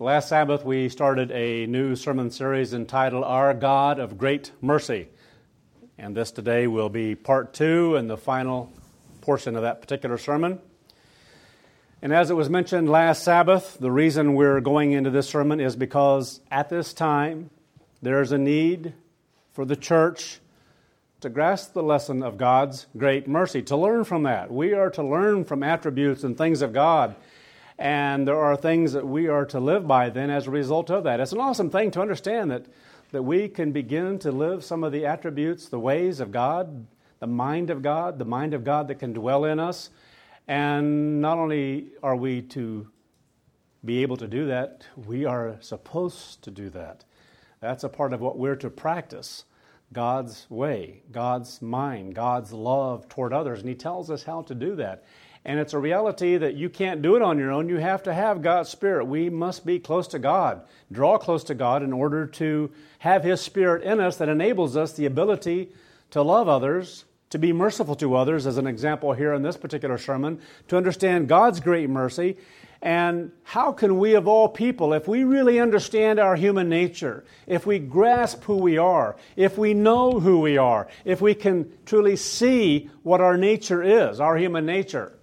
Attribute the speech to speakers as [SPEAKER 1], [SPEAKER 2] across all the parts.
[SPEAKER 1] Last Sabbath, we started a new sermon series entitled Our God of Great Mercy. And this today will be part 2 and the final portion of that particular sermon. And as it was mentioned last Sabbath, the reason we're going into this sermon is because at this time, there's a need for the church to grasp the lesson of God's great mercy, to learn from that. We are to learn from attributes and things of God. And there are things that we are to live by then as a result of that. It's an awesome thing to understand that we can begin to live some of the attributes, the ways of God, the mind of God that can dwell in us. And not only are we to be able to do that, we are supposed to do that. That's a part of what we're to practice. God's way, God's mind, God's love toward others. And He tells us how to do that. And it's a reality that you can't do it on your own. You have to have God's Spirit. We must be close to God, draw close to God in order to have His Spirit in us that enables us the ability to love others, to be merciful to others, as an example here in this particular sermon, to understand God's great mercy. And how can we of all people, if we really understand our human nature, if we grasp who we are, if we know who we are, if we can truly see what our nature is, our human nature,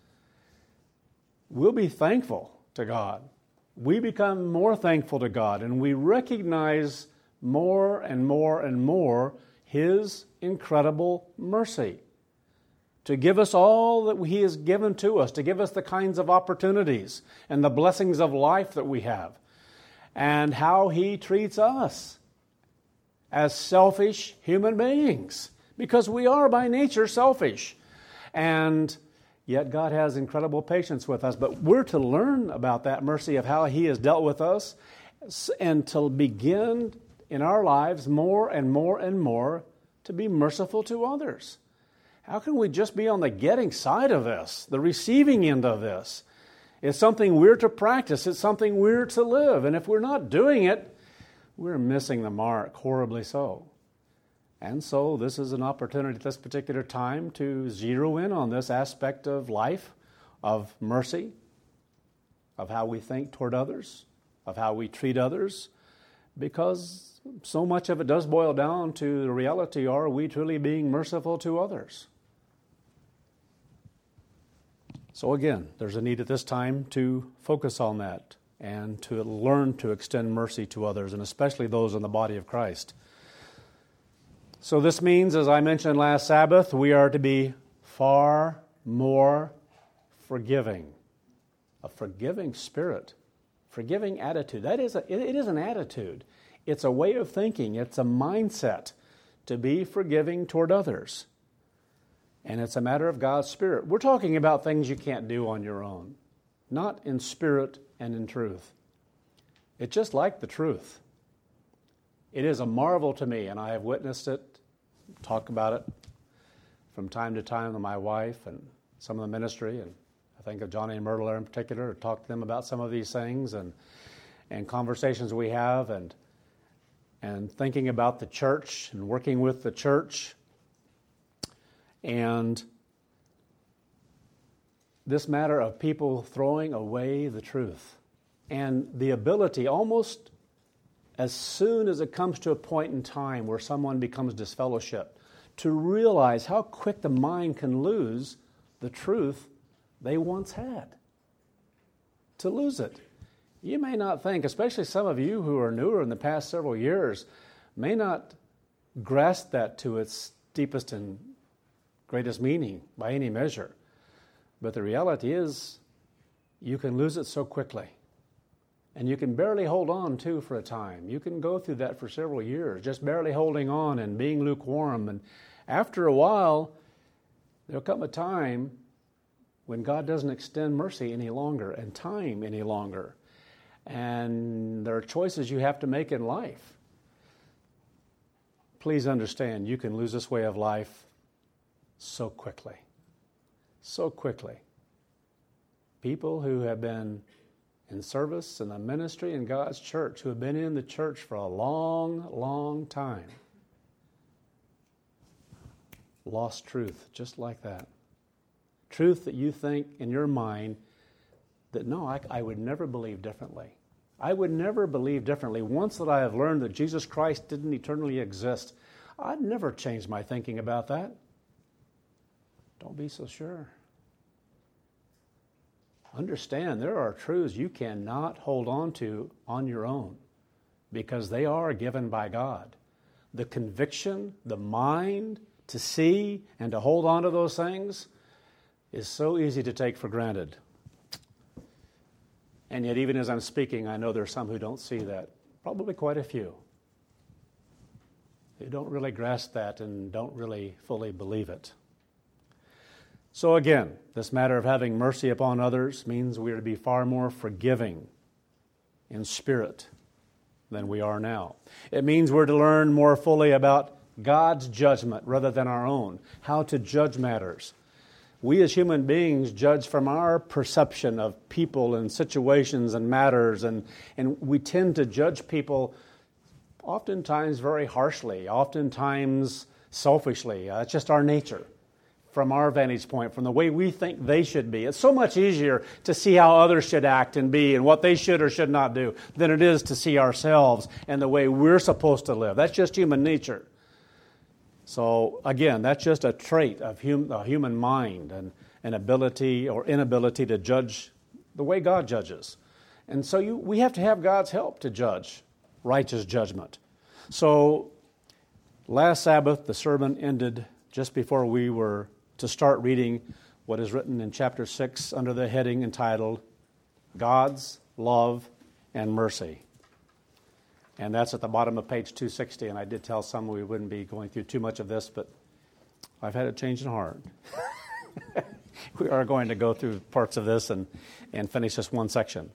[SPEAKER 1] we'll be thankful to God. We become more thankful to God, and we recognize more and more and more His incredible mercy to give us all that He has given to us, to give us the kinds of opportunities and the blessings of life that we have, and how He treats us as selfish human beings, because we are by nature selfish. And yet God has incredible patience with us. But we're to learn about that mercy of how He has dealt with us and to begin in our lives more and more and more to be merciful to others. How can we just be on the getting side of this, the receiving end of this? It's something we're to practice. It's something we're to live. And if we're not doing it, we're missing the mark, horribly so. And so this is an opportunity at this particular time to zero in on this aspect of life, of mercy, of how we think toward others, of how we treat others, because so much of it does boil down to the reality, are we truly being merciful to others? So again, there's a need at this time to focus on that and to learn to extend mercy to others, and especially those in the body of Christ. So this means, as I mentioned last Sabbath, we are to be far more forgiving. A forgiving spirit, forgiving attitude. It is an attitude. It's a way of thinking. It's a mindset to be forgiving toward others. And it's a matter of God's Spirit. We're talking about things you can't do on your own, not in spirit and in truth. It's just like the truth. It is a marvel to me, and I have witnessed it, talk about it from time to time with my wife and some of the ministry, and I think of Johnny and Myrtle in particular, talk to them about some of these things and conversations we have and thinking about the church and working with the church. And this matter of people throwing away the truth and the ability almost as soon as it comes to a point in time where someone becomes disfellowshipped, to realize how quick the mind can lose the truth they once had. To lose it. You may not think, especially some of you who are newer in the past several years, may not grasp that to its deepest and greatest meaning by any measure. But the reality is, you can lose it so quickly. And you can barely hold on to for a time. You can go through that for several years, just barely holding on and being lukewarm. And after a while, there'll come a time when God doesn't extend mercy any longer and time any longer. And there are choices you have to make in life. Please understand, you can lose this way of life so quickly. So quickly. People who have been in service in the ministry in God's church, who have been in the church for a long, long time, lost truth just like that. Truth that you think in your mind that, no, I would never believe differently. I would never believe differently. Once that I have learned that Jesus Christ didn't eternally exist, I'd never change my thinking about that. Don't be so sure. Understand, there are truths you cannot hold on to on your own because they are given by God. The conviction, the mind to see and to hold on to those things is so easy to take for granted. And yet, even as I'm speaking, I know there are some who don't see that. Probably quite a few. Who don't really grasp that and don't really fully believe it. So again, this matter of having mercy upon others means we are to be far more forgiving in spirit than we are now. It means we're to learn more fully about God's judgment rather than our own, how to judge matters. We as human beings judge from our perception of people and situations and matters, and we tend to judge people oftentimes very harshly, oftentimes selfishly. It's just our nature. From our vantage point, from the way we think they should be. It's so much easier to see how others should act and be and what they should or should not do than it is to see ourselves and the way we're supposed to live. That's just human nature. So again, that's just a trait of the human mind and an ability or inability to judge the way God judges. And so we have to have God's help to judge righteous judgment. So last Sabbath, the sermon ended just before we were to start reading what is written in chapter 6 under the heading entitled God's Love and Mercy. And that's at the bottom of page 260, and I did tell some we wouldn't be going through too much of this, but I've had a change in heart. We are going to go through parts of this and finish this one section.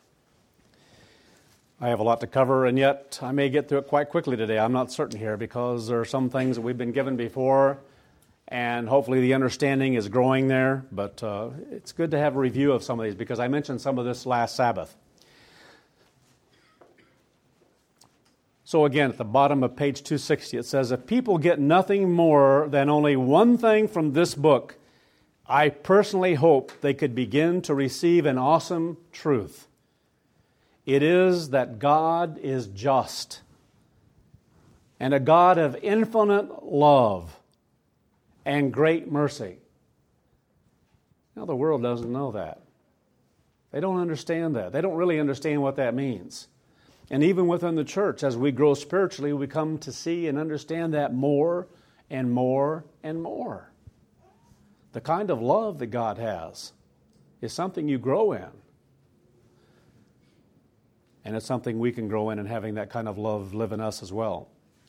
[SPEAKER 1] I have a lot to cover, and yet I may get through it quite quickly today. I'm not certain here because there are some things that we've been given before, and hopefully the understanding is growing there, but it's good to have a review of some of these because I mentioned some of this last Sabbath. So again, at the bottom of page 260, it says, if people get nothing more than only one thing from this book, I personally hope they could begin to receive an awesome truth. It is that God is just and a God of infinite love and great mercy. Now, the world doesn't know that. They don't understand that. They don't really understand what that means. And even within the church, as we grow spiritually, we come to see and understand that more and more and more. The kind of love that God has is something you grow in. And it's something we can grow in having that kind of love live in us as well.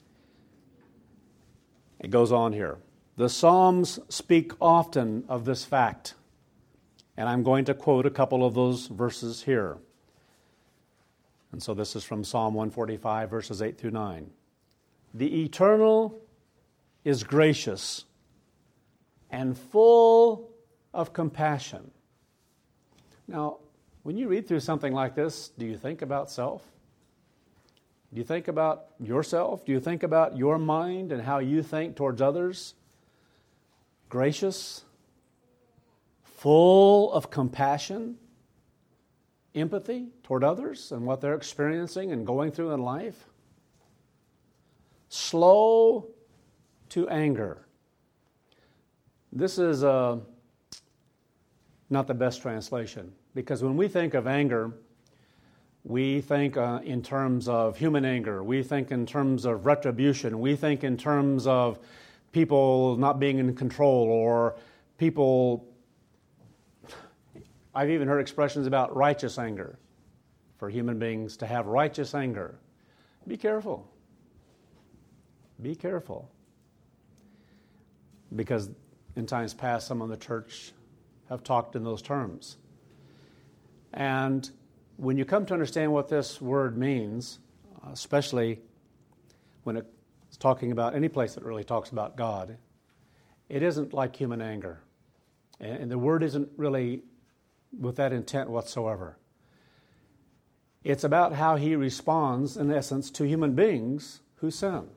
[SPEAKER 1] It goes on here. The Psalms speak often of this fact, and I'm going to quote a couple of those verses here. And so this is from Psalm 145, verses 8 through 9. The Eternal is gracious and full of compassion. Now, when you read through something like this, do you think about self? Do you think about yourself? Do you think about your mind and how you think towards others? Gracious, full of compassion, empathy toward others and what they're experiencing and going through in life. Slow to anger. This is not the best translation, because when we think of anger, we think in terms of human anger. We think in terms of retribution. We think in terms of people not being in control, or people... I've even heard expressions about righteous anger, for human beings to have righteous anger. Be careful. Be careful. Because in times past, some of the church have talked in those terms. And when you come to understand what this word means, especially when it's talking about any place that really talks about God, it isn't like human anger. And the word isn't really with that intent whatsoever. It's about how he responds, in essence, to human beings who sin,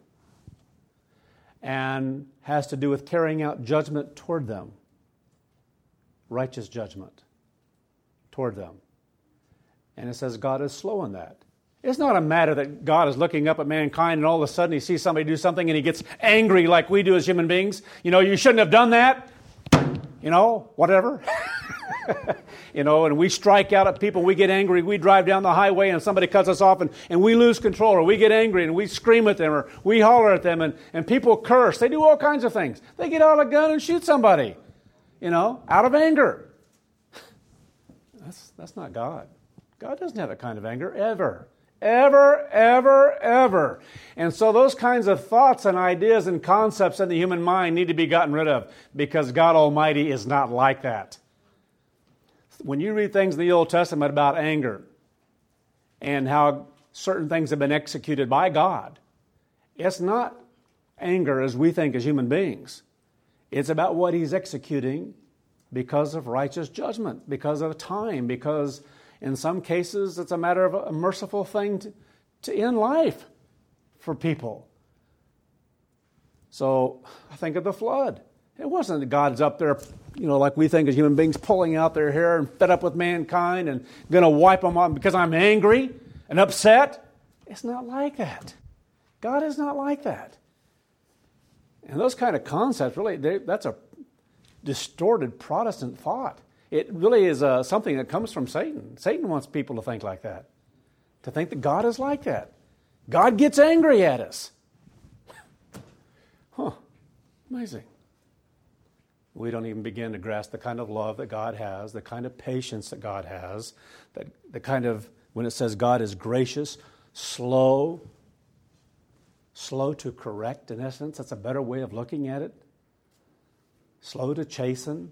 [SPEAKER 1] and has to do with carrying out judgment toward them, righteous judgment toward them. And it says God is slow in that. It's not a matter that God is looking up at mankind and all of a sudden he sees somebody do something and he gets angry like we do as human beings. You shouldn't have done that. Whatever. And we strike out at people, we get angry, we drive down the highway and somebody cuts us off and we lose control, or we get angry and we scream at them, or we holler at them, and people curse. They do all kinds of things. They get out a gun and shoot somebody, out of anger. That's not God. God doesn't have that kind of anger, ever. Ever, ever, ever. And so those kinds of thoughts and ideas and concepts in the human mind need to be gotten rid of, because God Almighty is not like that. When you read things in the Old Testament about anger and how certain things have been executed by God, it's not anger as we think as human beings. It's about what He's executing because of righteous judgment, because of time, because in some cases it's a matter of a merciful thing to end life for people. So I think of the flood. It wasn't that God's up there, like we think as human beings, pulling out their hair and fed up with mankind and going to wipe them out because I'm angry and upset. It's not like that. God is not like that. And those kind of concepts, really, that's a distorted Protestant thought. It really is something that comes from Satan. Satan wants people to think like that, to think that God is like that. God gets angry at us. Amazing. We don't even begin to grasp the kind of love that God has, the kind of patience that God has, the kind of, when it says God is gracious, slow to correct, in essence. That's a better way of looking at it. Slow to chasten.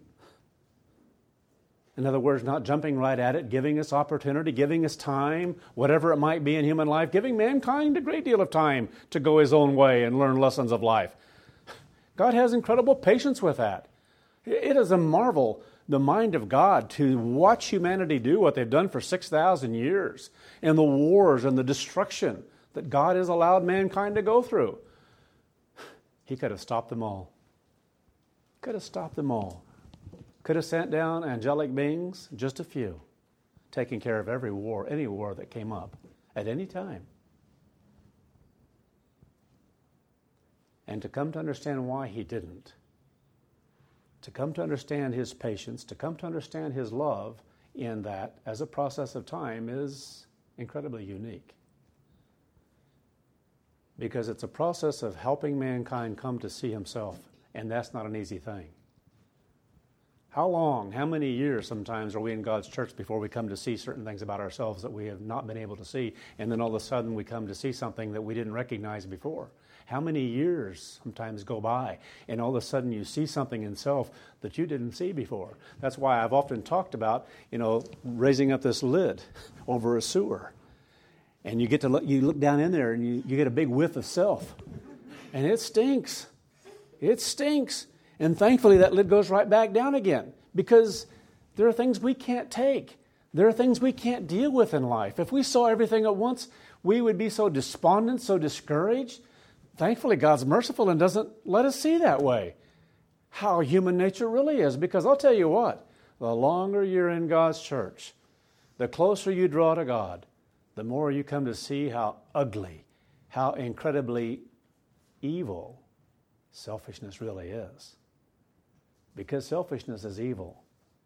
[SPEAKER 1] In other words, not jumping right at it, giving us opportunity, giving us time, whatever it might be in human life, giving mankind a great deal of time to go his own way and learn lessons of life. God has incredible patience with that. It is a marvel, the mind of God, to watch humanity do what they've done for 6,000 years, and the wars and the destruction that God has allowed mankind to go through. He could have stopped them all. Could have stopped them all. Could have sent down angelic beings, just a few, taking care of every war, any war that came up at any time. And to come to understand why He didn't, to come to understand His patience, to come to understand His love in that as a process of time is incredibly unique. Because it's a process of helping mankind come to see Himself, and that's not an easy thing. How many years sometimes are we in God's church before we come to see certain things about ourselves that we have not been able to see, and then all of a sudden we come to see something that we didn't recognize before? How many years sometimes go by, and all of a sudden you see something in self that you didn't see before? That's why I've often talked about, raising up this lid over a sewer. And you look down in there and you get a big whiff of self. And it stinks. It stinks. And thankfully that lid goes right back down again, because there are things we can't take. There are things we can't deal with in life. If we saw everything at once, we would be so despondent, so discouraged. Thankfully, God's merciful and doesn't let us see that way how human nature really is. Because I'll tell you what, the longer you're in God's church, the closer you draw to God, the more you come to see how ugly, how incredibly evil selfishness really is. Because selfishness is evil.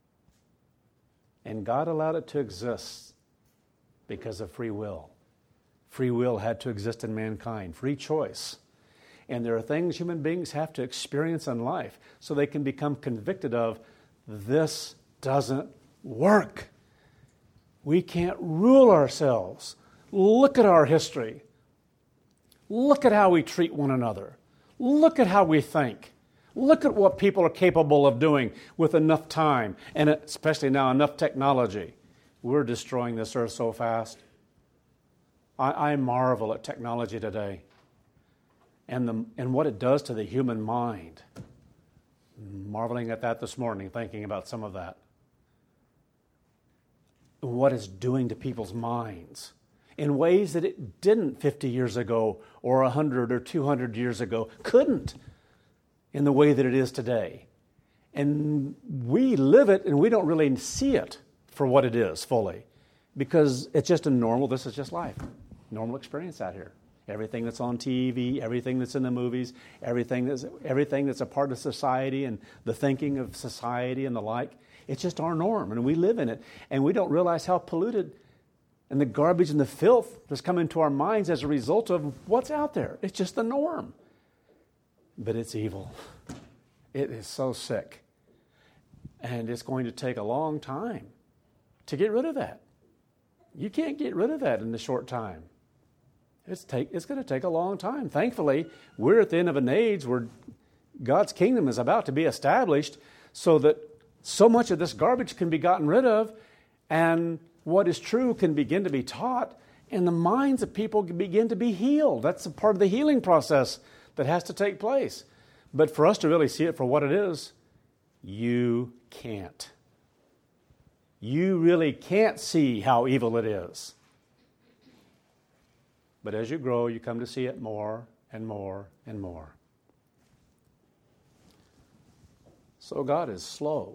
[SPEAKER 1] And God allowed it to exist because of free will. Free will had to exist in mankind, free choice. And there are things human beings have to experience in life so they can become convicted of, this doesn't work. We can't rule ourselves. Look at our history. Look at how we treat one another. Look at how we think. Look at what people are capable of doing with enough time, and especially now enough technology. We're destroying this earth so fast. I marvel at technology today and what it does to the human mind. Marveling at that this morning, thinking about some of that. What it's doing to people's minds in ways that it didn't 50 years ago or 100 or 200 years ago, couldn't in the way that it is today. And we live it and we don't really see it for what it is fully. because it's just this is just life, normal experience out here. Everything that's on TV, everything that's in the movies, everything that's a part of society and the thinking of society and the like, it's just our norm, and we live in it. And we don't realize how polluted and the garbage and the filth that's come into our minds as a result of what's out there. It's just the norm. But it's evil. It is so sick. And it's going to take a long time to get rid of that. You can't get rid of that in a short time. It's going to take a long time. Thankfully, we're at the end of an age where God's kingdom is about to be established so that so much of this garbage can be gotten rid of, and what is true can begin to be taught, and the minds of people can begin to be healed. That's a part of the healing process that has to take place. But for us to really see it for what it is, you can't. You really can't see how evil it is. But as you grow, you come to see it more and more and more. So God is slow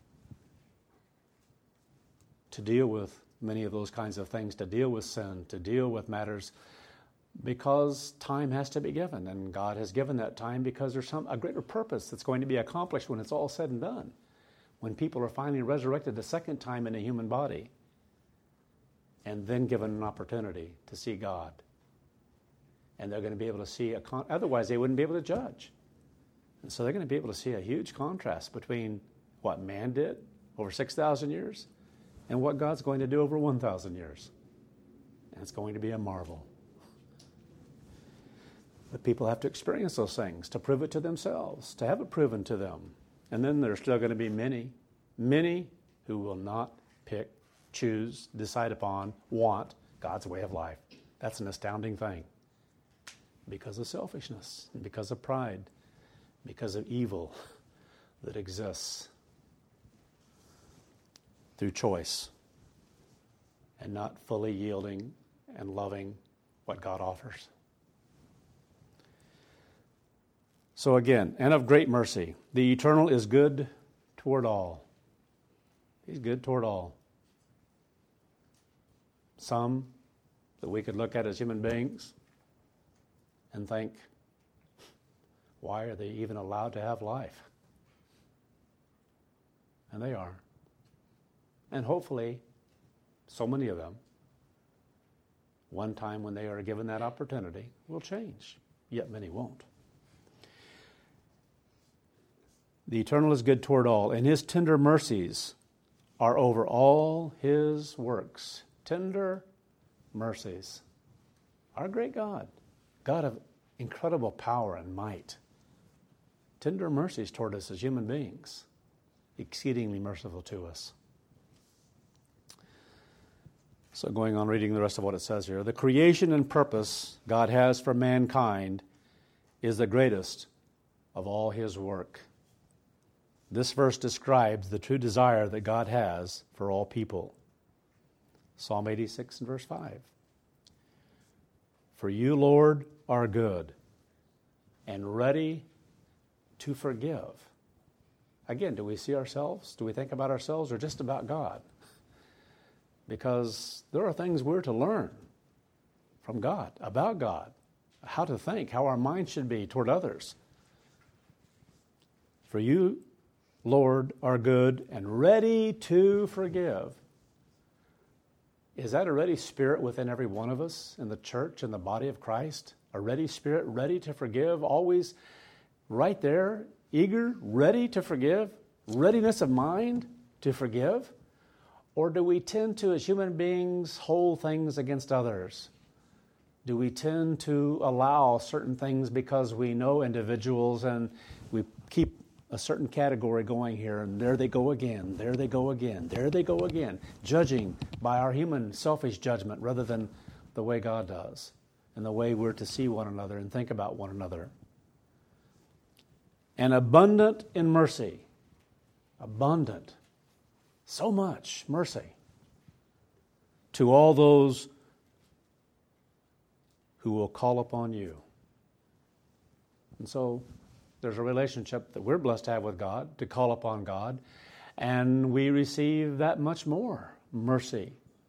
[SPEAKER 1] to deal with many of those kinds of things, to deal with sin, to deal with matters, because time has to be given. And God has given that time because there's a greater purpose that's going to be accomplished when it's all said and done. When people are finally resurrected the second time in a human body and then given an opportunity to see God. And they're going to be able to see, otherwise they wouldn't be able to judge. And so they're going to be able to see a huge contrast between what man did over 6,000 years and what God's going to do over 1,000 years. And it's going to be a marvel. But people have to experience those things to prove it to themselves, to have it proven to them. And then there's still going to be many who will not pick, choose, decide upon, want God's way of life. That's an astounding thing. Because of selfishness, and because of pride, because of evil that exists through choice and not fully yielding and loving what God offers. So again, and of great mercy, the Eternal is good toward all. He's good toward all. Some that we could look at as human beings and think, why are they even allowed to have life? And they are. And hopefully, so many of them, one time when they are given that opportunity, will change. Yet many won't. The Eternal is good toward all, and His tender mercies are over all His works. Tender mercies. Our great God. God of incredible power and might. Tender mercies toward us as human beings. Exceedingly merciful to us. So going on reading the rest of what it says here. The creation and purpose God has for mankind is the greatest of all His work. This verse describes the true desire that God has for all people. Psalm 86 and verse 5. For you, Lord, are good and ready to forgive. Again, do we see ourselves? Do we think about ourselves or just about God? Because there are things we're to learn from God, about God, how to think, how our mind should be toward others. For you, Lord, are good and ready to forgive. Is that a ready spirit within every one of us in the church, in the body of Christ? A ready spirit, ready to forgive, always right there, eager, ready to forgive, readiness of mind to forgive? Or do we tend to, as human beings, hold things against others? Do we tend to allow certain things because we know individuals and we keep a certain category going here, and there they go again, there they go again, there they go again, judging by our human selfish judgment rather than the way God does and the way we're to see one another and think about one another. And abundant in mercy, abundant, so much mercy to all those who will call upon you. And so there's a relationship that we're blessed to have with God, to call upon God, and we receive that much more mercy,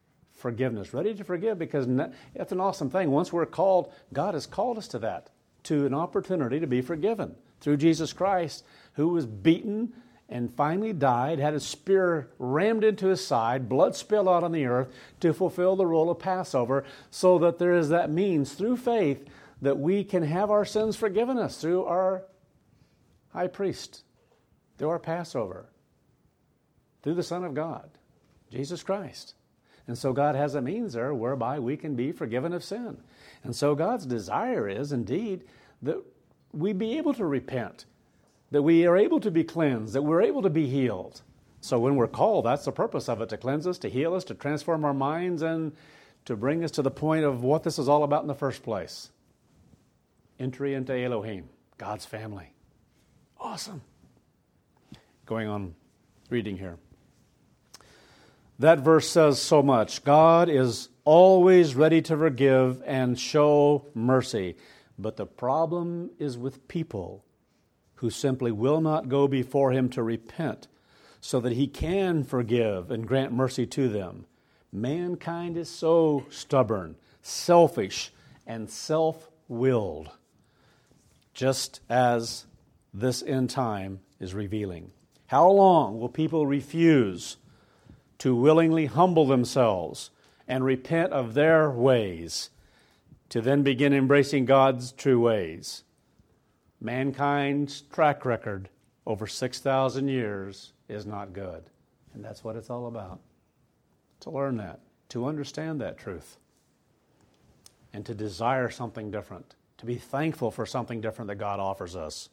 [SPEAKER 1] forgiveness, ready to forgive, because that's an awesome thing. Once we're called, God has called us to that, to an opportunity to be forgiven through Jesus Christ, who was beaten and finally died, had a spear rammed into his side, blood spilled out on the earth to fulfill the role of Passover, so that there is that means through faith that we can have our sins forgiven us through our high priest, through our Passover, through the Son of God, Jesus Christ. And so God has a means there whereby we can be forgiven of sin. And so God's desire is indeed that we be able to repent, that we are able to be cleansed, that we're able to be healed. So when we're called, that's the purpose of it, to cleanse us, to heal us, to transform our minds, and to bring us to the point of what this is all about in the first place. Entry into Elohim, God's family. Awesome. Going on, reading here. That verse says so much. God is always ready to forgive and show mercy. But the problem is with people who simply will not go before him to repent so that he can forgive and grant mercy to them. Mankind is so stubborn, selfish, and self-willed, just as this end time is revealing. How long will people refuse to willingly humble themselves and repent of their ways, to then begin embracing God's true ways? Mankind's track record over 6,000 years is not good. And that's what it's all about. To learn that, to understand that truth, and to desire something different, to be thankful for something different that God offers us.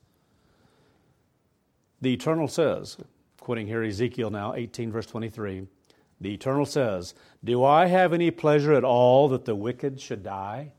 [SPEAKER 1] The Eternal says, quoting here Ezekiel now, 18 verse 23, the Eternal says, "Do I have any pleasure at all that the wicked should die?"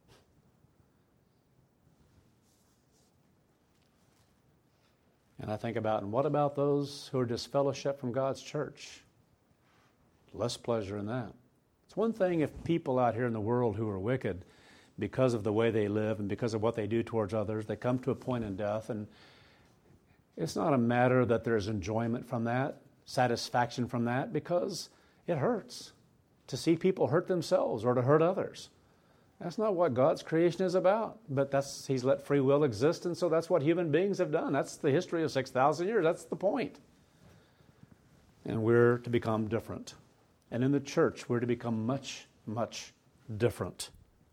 [SPEAKER 1] And I think about, and what about those who are disfellowshipped from God's church? Less pleasure in that. It's one thing if people out here in the world who are wicked, because of the way they live and because of what they do towards others, they come to a point in death, and it's not a matter that there's enjoyment from that, satisfaction from that, because it hurts to see people hurt themselves or to hurt others. That's not what God's creation is about. But He's let free will exist, and so that's what human beings have done. That's the history of 6,000 years. That's the point. And we're to become different. And in the church, we're to become much, much different.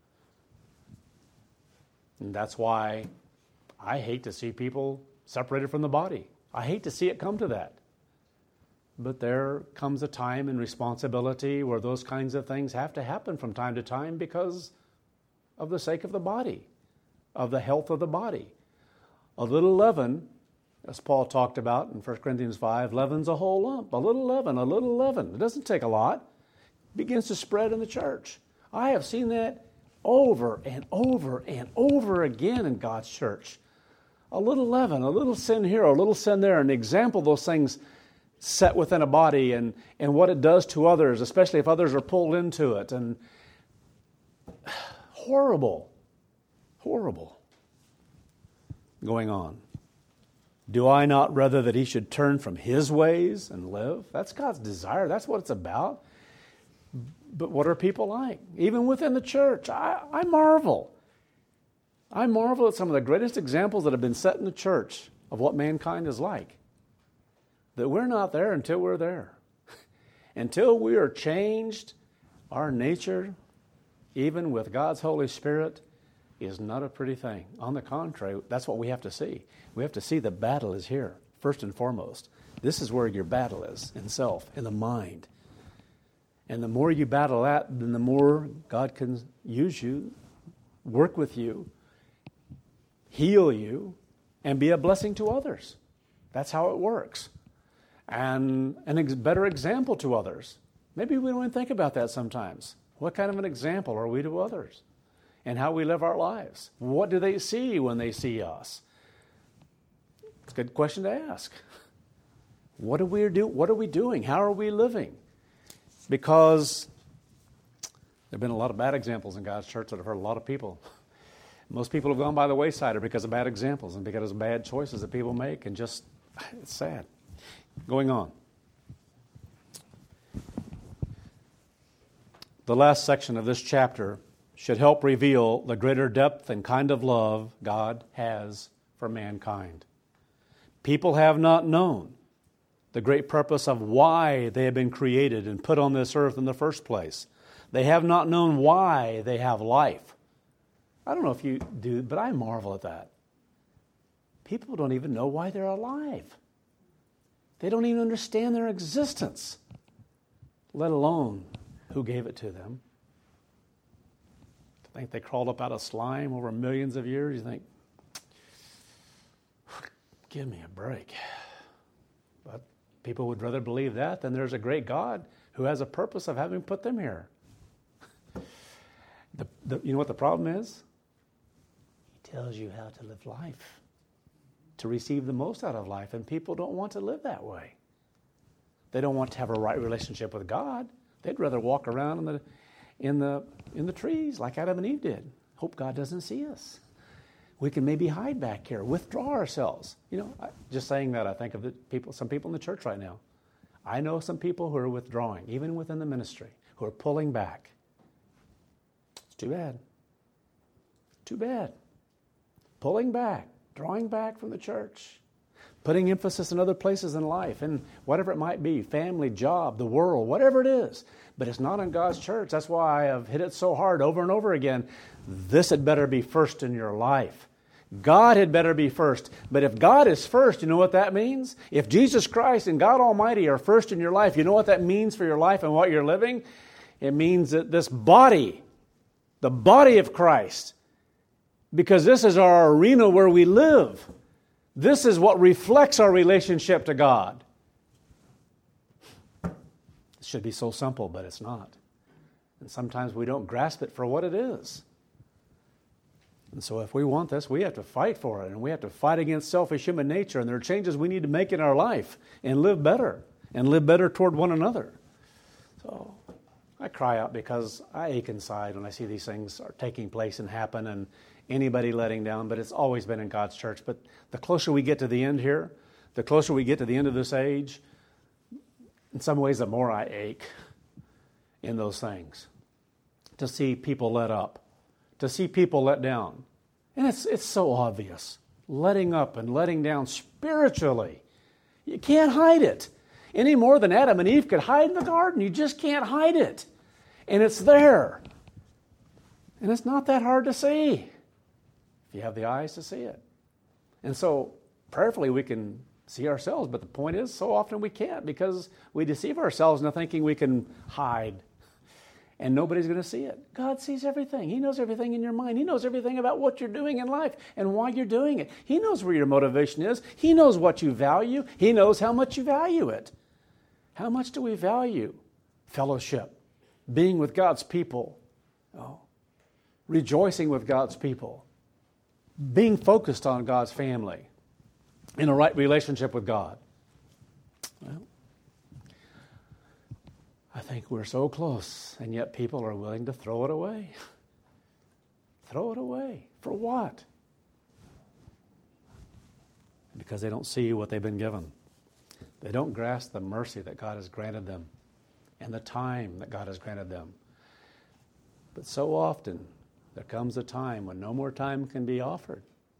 [SPEAKER 1] And that's why I hate to see people separated from the body. I hate to see it come to that. But there comes a time and responsibility where those kinds of things have to happen from time to time because of the sake of the body, of the health of the body. A little leaven, as Paul talked about in 1 Corinthians 5, leaven's a whole lump. A little leaven, a little leaven. It doesn't take a lot. It begins to spread in the church. I have seen that over and over and over again in God's church. A little leaven, a little sin here, a little sin there, an example of those things set within a body and what it does to others, especially if others are pulled into it. And horrible, horrible. Going on. Do I not rather that he should turn from his ways and live? That's God's desire. That's what it's about. But what are people like? Even within the church, I marvel. I marvel at some of the greatest examples that have been set in the church of what mankind is like. That we're not there until we're there. Until we are changed, our nature, even with God's Holy Spirit, is not a pretty thing. On the contrary, that's what we have to see. We have to see the battle is here, first and foremost. This is where your battle is, in self, in the mind. And the more you battle that, then the more God can use you, work with you, heal you, and be a blessing to others. That's how it works. And a better example to others. Maybe we don't even think about that sometimes. What kind of an example are we to others? And how we live our lives? What do they see when they see us? It's a good question to ask. What are we doing? How are we living? Because there have been a lot of bad examples in God's church that have hurt a lot of people. Most people have gone by the wayside because of bad examples and because of bad choices that people make, and just, it's sad. Going on. The last section of this chapter should help reveal the greater depth and kind of love God has for mankind. People have not known the great purpose of why they have been created and put on this earth in the first place. They have not known why they have life. I don't know if you do, but I marvel at that. People don't even know why they're alive. They don't even understand their existence, let alone who gave it to them. To think they crawled up out of slime over millions of years, you think, give me a break. But people would rather believe that than there's a great God who has a purpose of having put them here. You know what the problem is? He tells you how to live life, to receive the most out of life, and people don't want to live that way. They don't want to have a right relationship with God. They'd rather walk around in the trees like Adam and Eve did. Hope God doesn't see us. We can maybe hide back here, withdraw ourselves. You know, just saying that, I think of some people in the church right now. I know some people who are withdrawing, even within the ministry, who are pulling back. It's too bad. Too bad. Pulling back, drawing back from the church, putting emphasis in other places in life, and whatever it might be, family, job, the world, whatever it is. But it's not in God's church. That's why I have hit it so hard over and over again. This had better be first in your life. God had better be first. But if God is first, you know what that means? If Jesus Christ and God Almighty are first in your life, you know what that means for your life and what you're living? It means that this body, the body of Christ, because this is our arena where we live. This is what reflects our relationship to God. It should be so simple, but it's not. And sometimes we don't grasp it for what it is. And so if we want this, we have to fight for it, and we have to fight against selfish human nature, and there are changes we need to make in our life and live better toward one another. So I cry out because I ache inside when I see these things are taking place and happen, and anybody letting down, but it's always been in God's church. But the closer we get to the end here, the closer we get to the end of this age, in some ways the more I ache in those things. To see people let up, to see people let down. And it's so obvious. Letting up and letting down spiritually. You can't hide it. Any more than Adam and Eve could hide in the garden. You just can't hide it. And it's there. And it's not that hard to see, if you have the eyes to see it. And so, prayerfully, we can see ourselves, but the point is, so often we can't, because we deceive ourselves into thinking we can hide, and nobody's going to see it. God sees everything. He knows everything in your mind. He knows everything about what you're doing in life and why you're doing it. He knows where your motivation is. He knows what you value. He knows how much you value it. How much do we value fellowship, being with God's people, rejoicing with God's people, being focused on God's family, in a right relationship with God? Well, I think we're so close, and yet people are willing to throw it away. Throw it away. For what? Because they don't see what they've been given. They don't grasp the mercy that God has granted them and the time that God has granted them. But so often, there comes a time when no more time can be offered.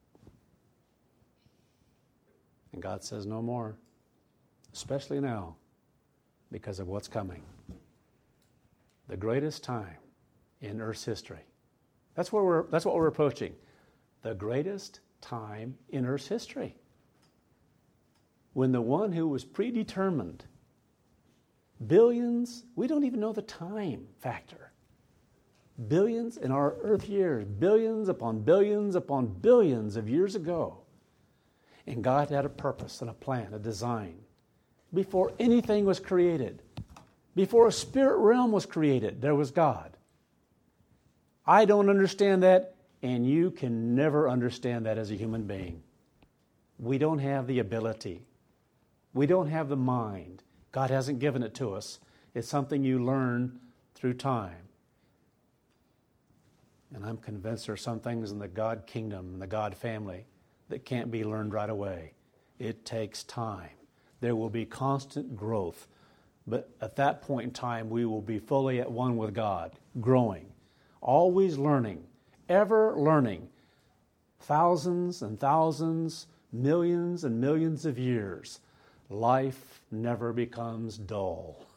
[SPEAKER 1] And God says no more, especially now, because of what's coming. The greatest time in Earth's history. That's what we're approaching. The greatest time in Earth's history. When the one who was predetermined, billions, we don't even know the time factor. Billions in our Earth years, billions upon billions upon billions of years ago. And God had a purpose and a plan, a design. Before anything was created, before a spirit realm was created, there was God. I don't understand that, and you can never understand that as a human being. We don't have the ability. We don't have the mind. God hasn't given it to us. It's something you learn through time. And I'm convinced there are some things in the God kingdom and the God family that can't be learned right away. It takes time. There will be constant growth But at that point in time, we will be fully at one with God, growing, always learning, ever learning. Thousands and thousands, millions and millions of years, life never becomes dull.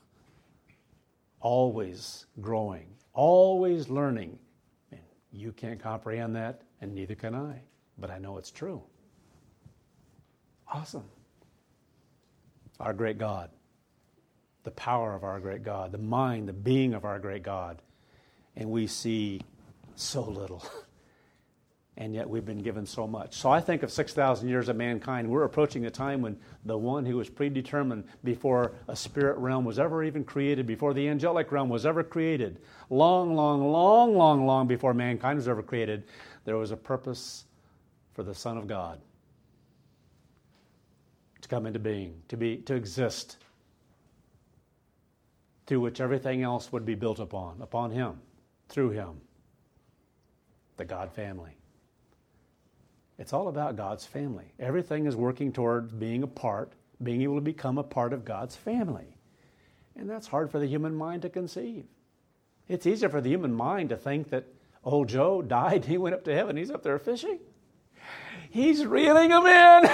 [SPEAKER 1] Always growing, always learning. And you can't comprehend that, and neither can I, but I know it's true. Awesome. Our great God, the power of our great God, the mind, the being of our great God, and we see so little. And yet we've been given so much. So I think of 6,000 years of mankind. We're approaching a time when the one who was predetermined before a spirit realm was ever even created, before the angelic realm was ever created, long before mankind was ever created, there was a purpose for the Son of God to come into being, to exist, through which everything else would be built upon Him, through Him, the God family. It's all about God's family. Everything is working toward being able to become a part of God's family. And that's hard for the human mind to conceive. It's easier for the human mind to think that old Joe died, he went up to heaven, he's up there fishing. He's reeling them in.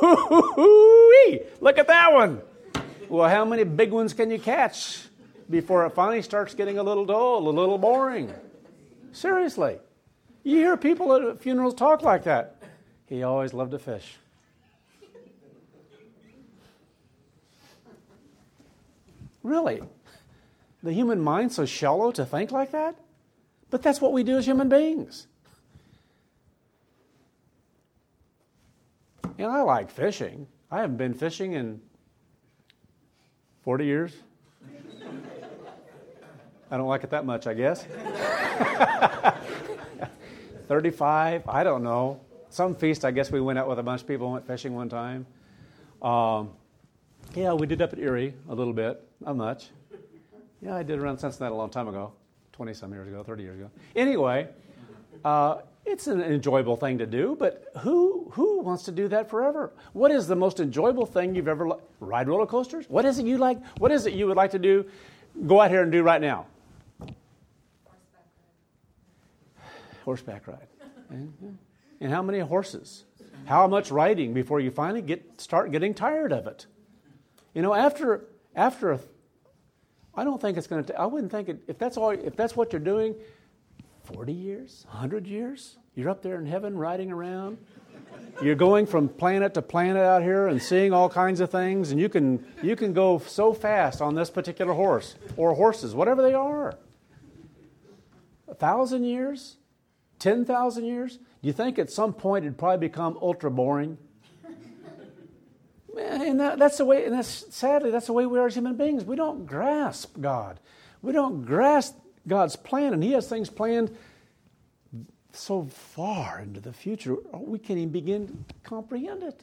[SPEAKER 1] Look at that one. Well, how many big ones can you catch before it finally starts getting a little dull, a little boring? Seriously. You hear people at funerals talk like that. He always loved to fish. Really? The human mind's so shallow to think like that? But that's what we do as human beings. And I like fishing. I haven't been fishing in 40 years. I don't like it that much, I guess. 35, I don't know. Some feast, I guess we went out with a bunch of people and went fishing one time. Yeah, we did up at Erie a little bit, not much. Yeah, I did around Cincinnati a long time ago, 20-some years ago, 30 years ago. Anyway, it's an enjoyable thing to do, but who wants to do that forever? What is the most enjoyable thing you've ever ride roller coasters? What is it you like? What is it you would like to do? Go out here and do right now. Horseback ride. And how many horses? How much riding before you finally start getting tired of it? You know, after I don't think it's going to. I wouldn't think it. If that's what you're doing, 40 years, 100 years, you're up there in heaven riding around. You're going from planet to planet out here and seeing all kinds of things, and you can go so fast on this particular horse or horses, whatever they are. 1,000 years, 10,000 years. Do you think at some point it'd probably become ultra boring? And that's the way. And sadly that's the way we are as human beings. We don't grasp God. We don't grasp God's plan, and He has things planned so far into the future, we can't even begin to comprehend it.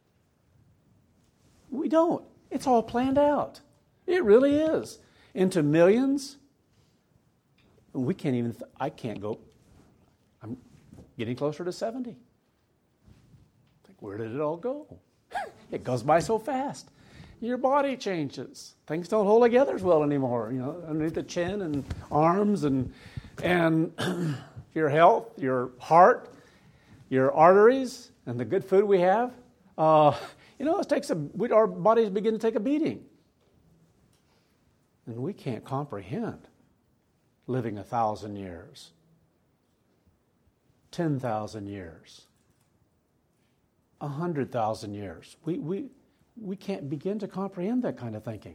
[SPEAKER 1] We don't. It's all planned out. It really is. Into millions. We can't even, I can't go. I'm getting closer to 70. Like, where did it all go? It goes by so fast. Your body changes. Things don't hold together as well anymore. You know, underneath the chin and arms and your health, your heart, your arteries, and the good food we have. It takes our bodies begin to take a beating. And we can't comprehend living 1,000 years, 10,000 years, 100,000 years. We can't begin to comprehend that kind of thinking.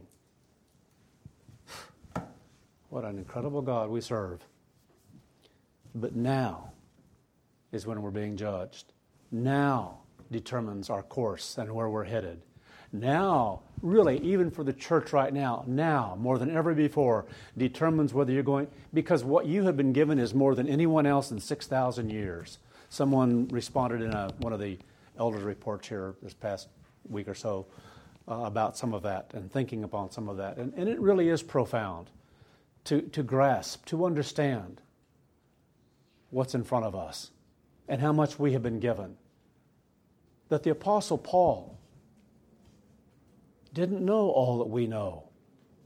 [SPEAKER 1] What an incredible God we serve. But now is when we're being judged. Now determines our course and where we're headed. Now, really, even for the church right now, more than ever before, determines whether you're going, because what you have been given is more than anyone else in 6,000 years. Someone responded in one of the elders' reports here this past week or so about some of that and thinking upon some of that. And it really is profound to grasp, to understand what's in front of us and how much we have been given. That the Apostle Paul didn't know all that we know.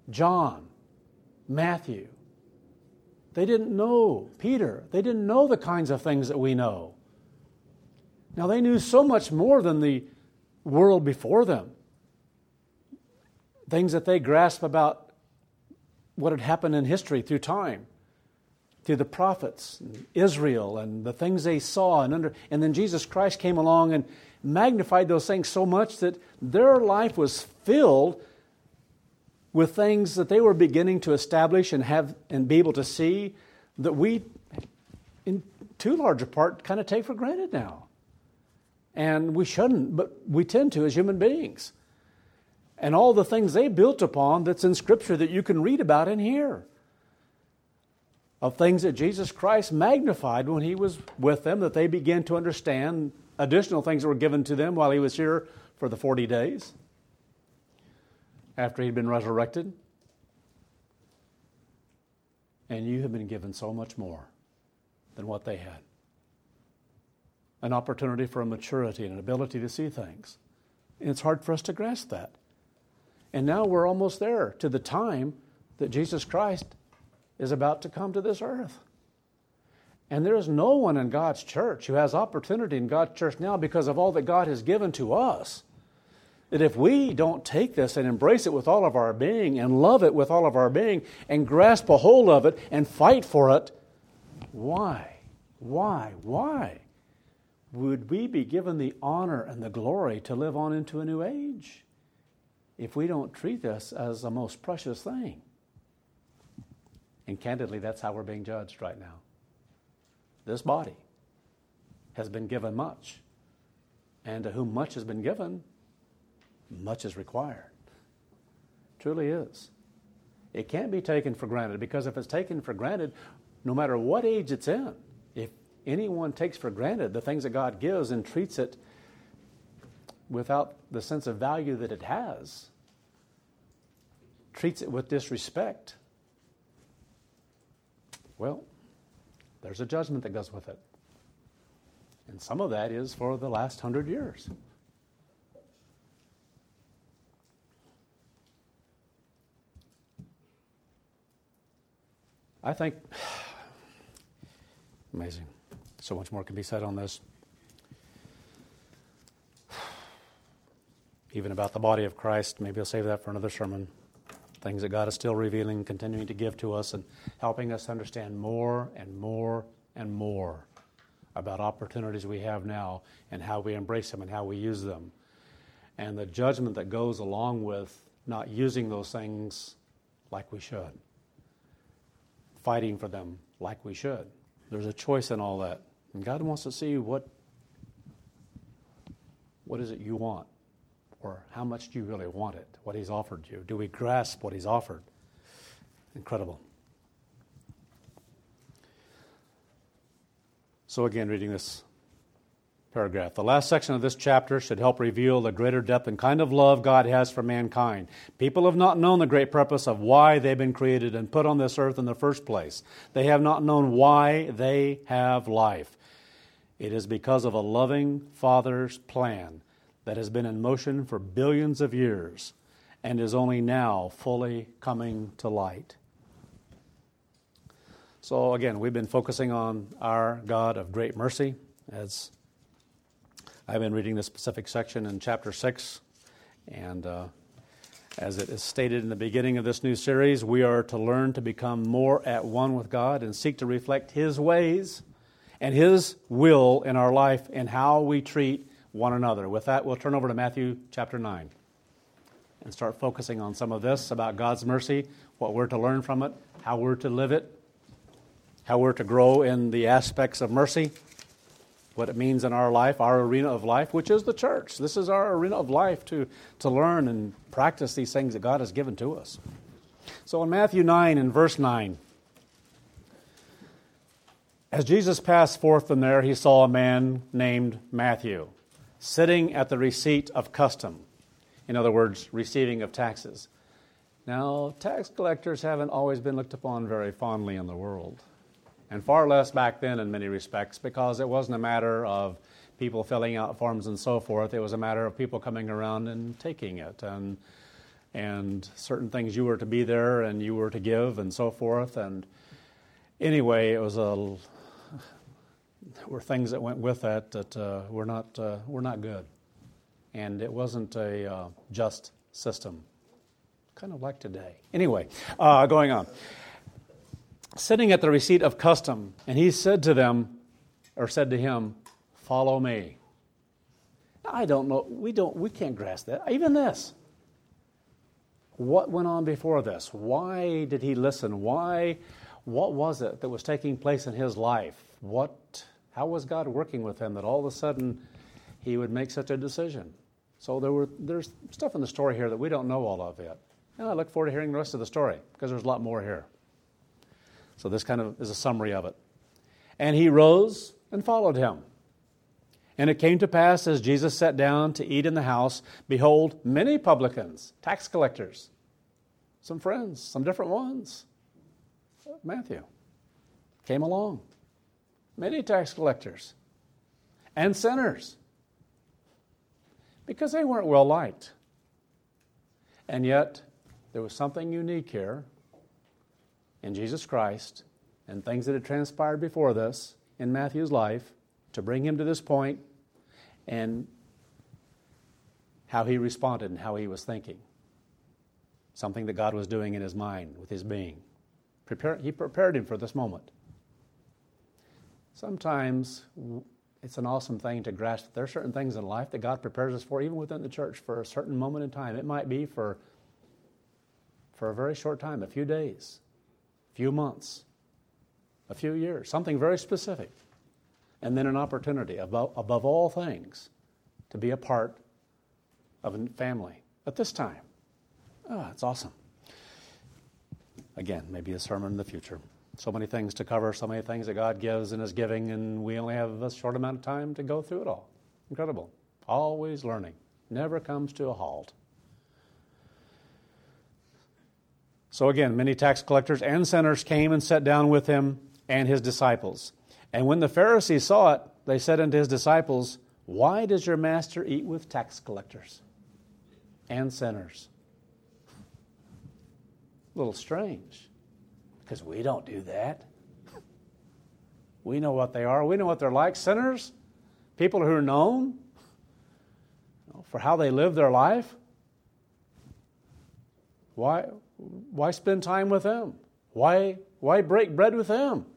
[SPEAKER 1] John, Matthew. They didn't know Peter. They didn't know the kinds of things that we know. Now, they knew so much more than the world before them. Things that they grasped about what had happened in history through time, through the prophets, and Israel, and the things they saw. And then Jesus Christ came along and magnified those things so much that their life was filled with things that they were beginning to establish and be able to see that we, in too large a part, kind of take for granted now. And we shouldn't, but we tend to as human beings. And all the things they built upon that's in Scripture that you can read about in here, of things that Jesus Christ magnified when He was with them, that they began to understand, additional things that were given to them while He was here for the 40 days after He'd been resurrected. And you have been given so much more than what they had. An opportunity for a maturity and an ability to see things. And it's hard for us to grasp that. And now we're almost there to the time that Jesus Christ is about to come to this earth. And there is no one in God's church who has opportunity in God's church now because of all that God has given to us. That if we don't take this and embrace it with all of our being and love it with all of our being and grasp a hold of it and fight for it, why would we be given the honor and the glory to live on into a new age if we don't treat this as the most precious thing? And candidly, that's how we're being judged right now. This body has been given much, and to whom much has been given, much is required. Truly is. It can't be taken for granted, because if it's taken for granted, no matter what age it's in, if anyone takes for granted the things that God gives and treats it without the sense of value that it has, treats it with disrespect, well, there's a judgment that goes with it. And some of that is for the last 100 years. I think, amazing. So much more can be said on this. Even about the body of Christ, maybe I'll save that for another sermon. Things that God is still revealing, continuing to give to us, and helping us understand more and more and more about opportunities we have now and how we embrace them and how we use them. And the judgment that goes along with not using those things like we should. Fighting for them like we should. There's a choice in all that. And God wants to see what is it you want, or how much do you really want it, what He's offered you. Do we grasp what He's offered? Incredible. So again, reading this paragraph. The last section of this chapter should help reveal the greater depth and kind of love God has for mankind. People have not known the great purpose of why they've been created and put on this earth in the first place. They have not known why they have life. It is because of a loving Father's plan that has been in motion for billions of years and is only now fully coming to light. So again, we've been focusing on our God of great mercy, as I've been reading this specific section in chapter 6, and as it is stated in the beginning of this new series, we are to learn to become more at one with God and seek to reflect His ways and His will in our life and how we treat one another. With that, we'll turn over to Matthew chapter 9 and start focusing on some of this about God's mercy, what we're to learn from it, how we're to live it, how we're to grow in the aspects of mercy, what it means in our life, our arena of life, which is the church. This is our arena of life to learn and practice these things that God has given to us. So in Matthew 9 and verse 9, as Jesus passed forth from there, He saw a man named Matthew sitting at the receipt of custom. In other words, receiving of taxes. Now, tax collectors haven't always been looked upon very fondly in the world. And far less back then in many respects, because it wasn't a matter of people filling out forms and so forth. It was a matter of people coming around and taking it. and certain things you were to be there and you were to give and so forth. And anyway, there were things that went with that were not good, and it wasn't a just system, kind of like today. Anyway, going on. Sitting at the receipt of custom, and he said to him, "Follow me." Now, I don't know. We can't grasp that. Even this. What went on before this? Why did he listen? What was it that was taking place in his life? How was God working with him that all of a sudden he would make such a decision? So there's stuff in the story here that we don't know all of yet. And I look forward to hearing the rest of the story because there's a lot more here. So this kind of is a summary of it. And he rose and followed him. And it came to pass as Jesus sat down to eat in the house, behold, many publicans, tax collectors, some friends, some different ones, Matthew, came along. Many tax collectors and sinners, because they weren't well liked. And yet, there was something unique here in Jesus Christ and things that had transpired before this in Matthew's life to bring him to this point, and how he responded and how he was thinking. Something that God was doing in his mind with his being. He prepared him for this moment. Sometimes it's an awesome thing to grasp. There are certain things in life that God prepares us for, even within the church, for a certain moment in time. It might be for a very short time, a few days, a few months, a few years, something very specific. And then an opportunity, above all things, to be a part of a family at this time. It's awesome. Again, maybe a sermon in the future. So many things to cover, so many things that God gives and is giving, and we only have a short amount of time to go through it all. Incredible. Always learning. Never comes to a halt. So again, many tax collectors and sinners came and sat down with him and his disciples. And when the Pharisees saw it, they said unto his disciples, "Why does your master eat with tax collectors and sinners?" A little strange, because we don't do that. We know what they are. We know what they're like. Sinners, people who are known for how they live their life. Why spend time with them? Why break bread with them?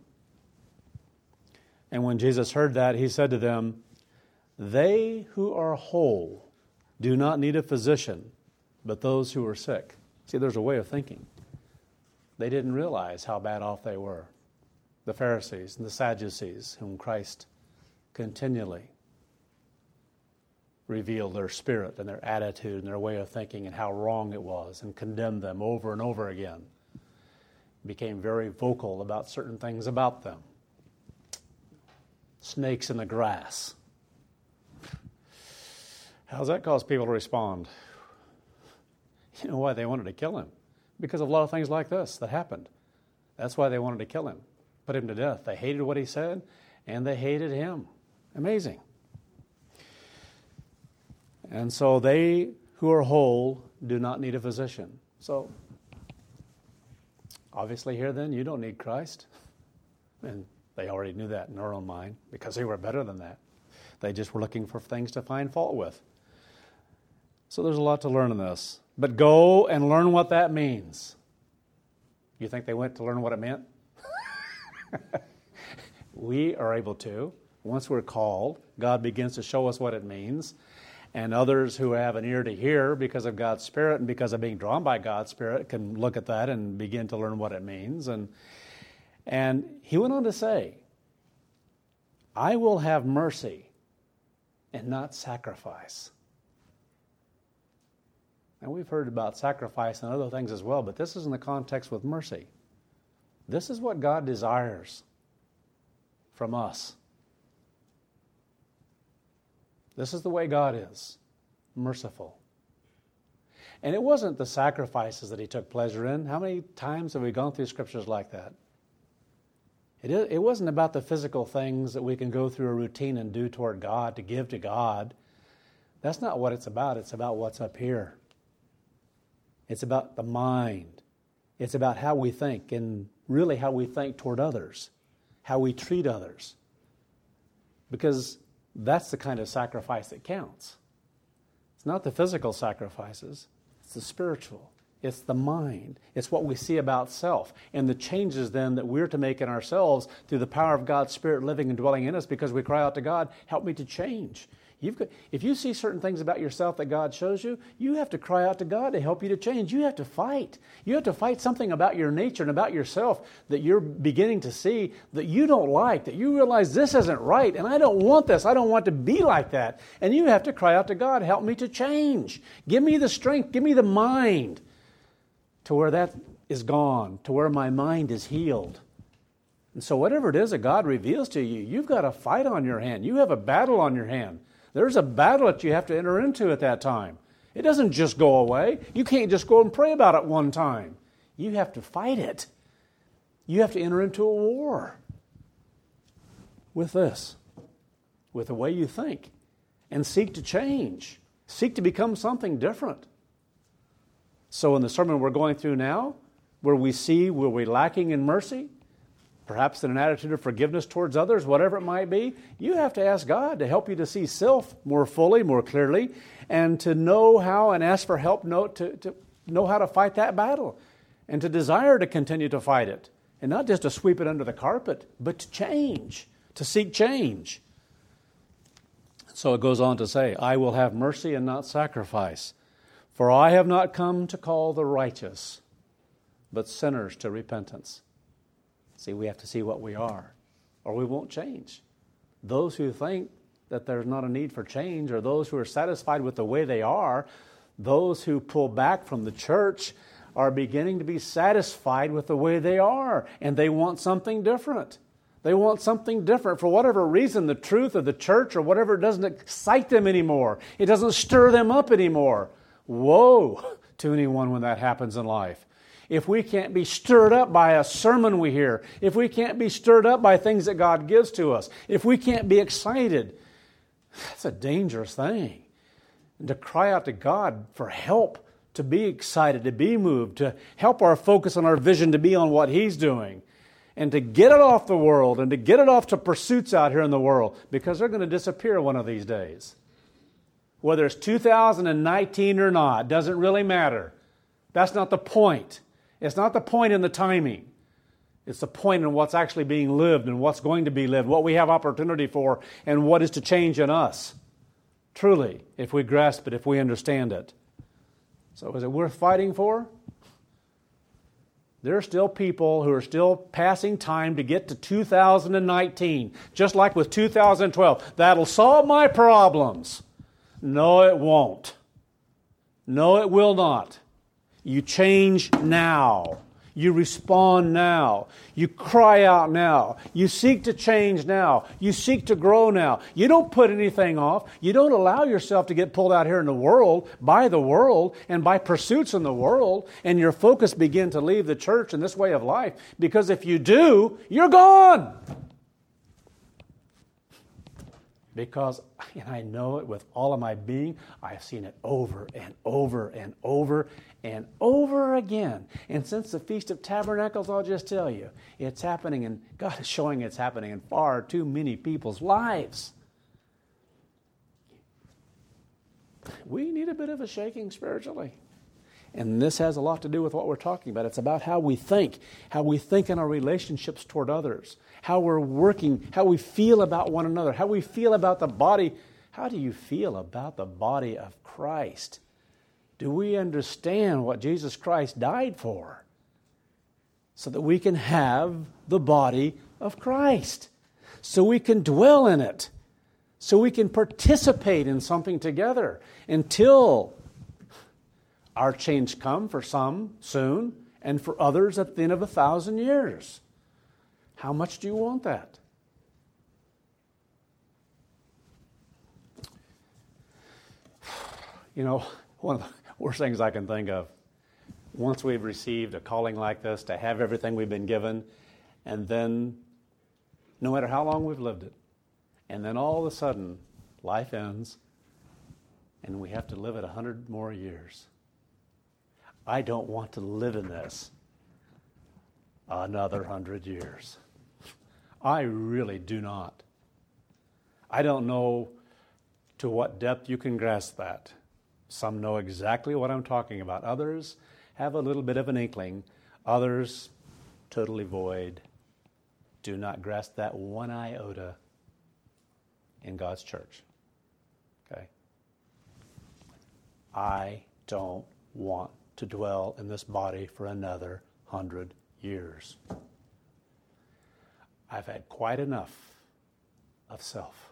[SPEAKER 1] And when Jesus heard that, he said to them, "They who are whole do not need a physician, but those who are sick." See, there's a way of thinking. They didn't realize how bad off they were. The Pharisees and the Sadducees, whom Christ continually revealed their spirit and their attitude and their way of thinking and how wrong it was, and condemned them over and over again. Became very vocal about certain things about them. Snakes in the grass. How does that cause people to respond? You know why they wanted to kill him? Because of a lot of things like this that happened. That's why they wanted to kill him, put him to death. They hated what he said, and they hated him. Amazing. And so they who are whole do not need a physician. So, obviously here then, you don't need Christ. And they already knew that in their own mind because they were better than that. They just were looking for things to find fault with. So there's a lot to learn in this. But go and learn what that means. You think they went to learn what it meant? We are able to. Once we're called, God begins to show us what it means. And others who have an ear to hear because of God's Spirit and because of being drawn by God's Spirit can look at that and begin to learn what it means. And he went on to say, "I will have mercy and not sacrifice." And we've heard about sacrifice and other things as well, but this is in the context with mercy. This is what God desires from us. This is the way God is, merciful. And it wasn't the sacrifices that he took pleasure in. How many times have we gone through scriptures like that? It wasn't about the physical things that we can go through a routine and do toward God, to give to God. That's not what it's about. It's about what's up here. It's about the mind. It's about how we think, and really how we think toward others, how we treat others. Because that's the kind of sacrifice that counts. It's not the physical sacrifices, it's the spiritual. It's the mind. It's what we see about self. And the changes then that we're to make in ourselves through the power of God's Spirit living and dwelling in us, because we cry out to God, help me to change. If you see certain things about yourself that God shows you, you have to cry out to God to help you to change. You have to fight. You have to fight something about your nature and about yourself that you're beginning to see that you don't like, that you realize this isn't right, and I don't want this. I don't want to be like that. And you have to cry out to God, help me to change. Give me the strength. Give me the mind to where that is gone, to where my mind is healed. And so whatever it is that God reveals to you, you've got a fight on your hand. You have a battle on your hand. There's a battle that you have to enter into at that time. It doesn't just go away. You can't just go and pray about it one time. You have to fight it. You have to enter into a war with this, with the way you think, and seek to change. Seek to become something different. So in the sermon we're going through now, where we're lacking in mercy, perhaps in an attitude of forgiveness towards others, whatever it might be, you have to ask God to help you to see self more fully, more clearly, and to know how and ask for help to know how to fight that battle, and to desire to continue to fight it, and not just to sweep it under the carpet, but to change, to seek change. So it goes on to say, I will have mercy and not sacrifice, for I have not come to call the righteous, but sinners to repentance. See, we have to see what we are, or we won't change. Those who think that there's not a need for change, or those who are satisfied with the way they are, those who pull back from the church are beginning to be satisfied with the way they are, and they want something different. They want something different. For whatever reason, the truth of the church or whatever doesn't excite them anymore. It doesn't stir them up anymore. Woe to anyone when that happens in life. If we can't be stirred up by a sermon we hear, if we can't be stirred up by things that God gives to us, if we can't be excited, that's a dangerous thing. And to cry out to God for help, to be excited, to be moved, to help our focus on our vision to be on what He's doing, and to get it off the world, and to get it off to pursuits out here in the world, because they're going to disappear one of these days. Whether it's 2019 or not, doesn't really matter. That's not the point. It's not the point in the timing. It's the point in what's actually being lived and what's going to be lived, what we have opportunity for, and what is to change in us. Truly, if we grasp it, if we understand it. So is it worth fighting for? There are still people who are still passing time to get to 2019, just like with 2012. That'll solve my problems. No, it won't. No, it will not. You change now. You respond now. You cry out now. You seek to change now. You seek to grow now. You don't put anything off. You don't allow yourself to get pulled out here in the world by the world and by pursuits in the world, and your focus begin to leave the church and this way of life. Because if you do, you're gone. Because, and I know it with all of my being, I've seen it over and over and over and over again. And since the Feast of Tabernacles, I'll just tell you, it's happening, and God is showing it's happening in far too many people's lives. We need a bit of a shaking spiritually. And this has a lot to do with what we're talking about. It's about how we think in our relationships toward others, how we're working, how we feel about one another, how we feel about the body. How do you feel about the body of Christ? Do we understand what Jesus Christ died for? So that we can have the body of Christ, so we can dwell in it, so we can participate in something together until our change come for some soon, and for others at the end of 1,000 years. How much do you want that? You know, one of the worst things I can think of, once we've received a calling like this, to have everything we've been given, and then, no matter how long we've lived it, and then all of a sudden, life ends, and we have to live it 100 more years. I don't want to live in this another 100 years. I really do not. I don't know to what depth you can grasp that. Some know exactly what I'm talking about. Others have a little bit of an inkling. Others, totally void, do not grasp that one iota in God's church. Okay? I don't want to dwell in this body for another 100 years. I've had quite enough of self.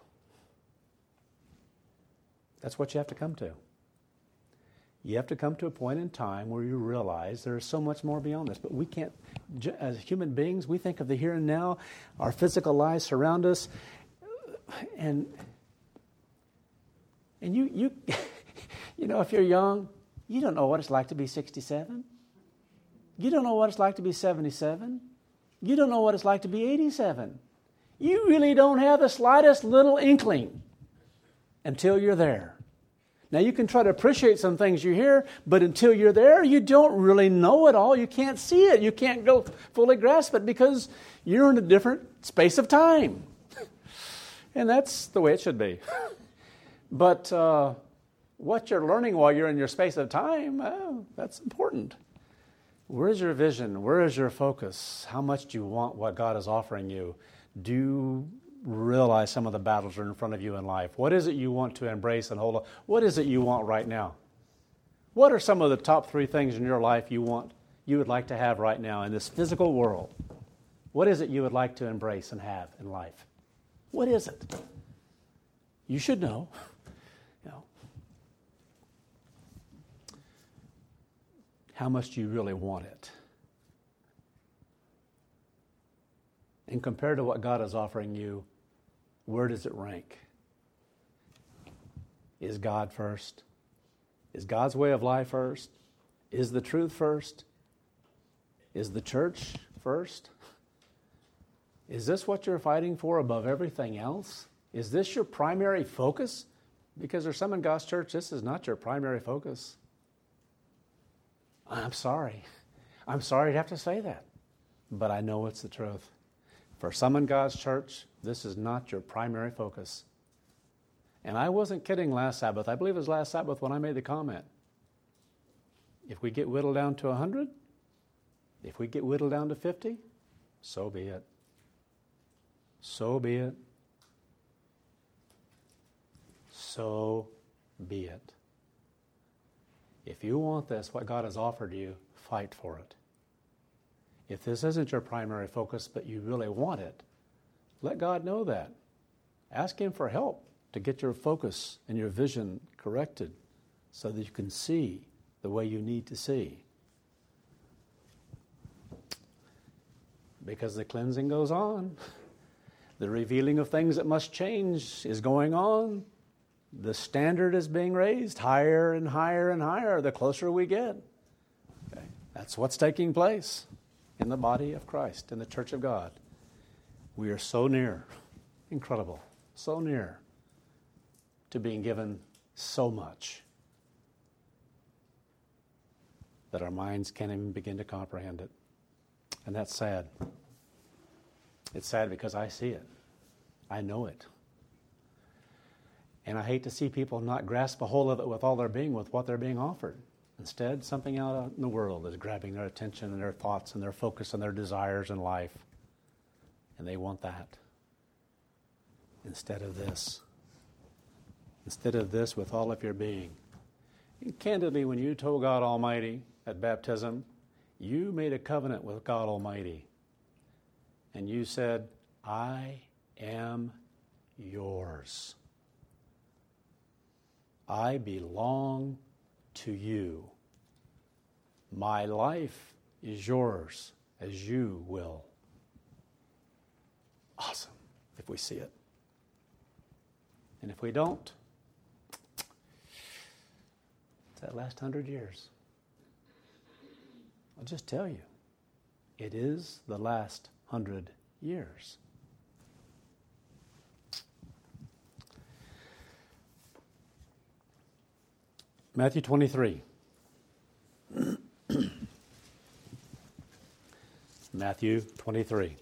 [SPEAKER 1] That's what you have to come to. You have to come to a point in time where you realize there is so much more beyond this. But we can't, as human beings, we think of the here and now. Our physical lives surround us. And you you know, if you're young, you don't know what it's like to be 67. You don't know what it's like to be 77. You don't know what it's like to be 87. You really don't have the slightest little inkling until you're there. Now, you can try to appreciate some things you hear, but until you're there, you don't really know it all. You can't see it. You can't go fully grasp it because you're in a different space of time. And that's the way it should be. But what you're learning while you're in your space of time, that's important. Where is your vision? Where is your focus? How much do you want what God is offering you? Do you realize some of the battles are in front of you in life? What is it you want to embrace and hold on? What is it you want right now? What are some of the top 3 things in your life you would like to have right now in this physical world? What is it you would like to embrace and have in life? What is it? You should know. How much do you really want it? And compared to what God is offering you, where does it rank? Is God first? Is God's way of life first? Is the truth first? Is the church first? Is this what you're fighting for above everything else? Is this your primary focus? Because there's some in God's church, this is not your primary focus. I'm sorry. I'm sorry to have to say that. But I know it's the truth. For some in God's church, this is not your primary focus. And I wasn't kidding last Sabbath. I believe it was last Sabbath when I made the comment. If we get whittled down to 100, if we get whittled down to 50, so be it. So be it. So be it. If you want this, what God has offered you, fight for it. If this isn't your primary focus, but you really want it, let God know that. Ask Him for help to get your focus and your vision corrected so that you can see the way you need to see. Because the cleansing goes on. The revealing of things that must change is going on. The standard is being raised higher and higher and higher the closer we get. Okay? That's what's taking place in the body of Christ, in the church of God. We are so near, incredible, so near to being given so much that our minds can't even begin to comprehend it. And that's sad. It's sad because I see it. I know it. And I hate to see people not grasp a hold of it with all their being, with what they're being offered. Instead, something out in the world is grabbing their attention and their thoughts and their focus and their desires in life. And they want that. Instead of this. Instead of this with all of your being. And candidly, when you told God Almighty at baptism, you made a covenant with God Almighty. And you said, I am yours. I belong to you. My life is yours as you will. Awesome, if we see it. And if we don't, it's that last 100 years. I'll just tell you, it is the last 100 years. Matthew 23. Matthew 23.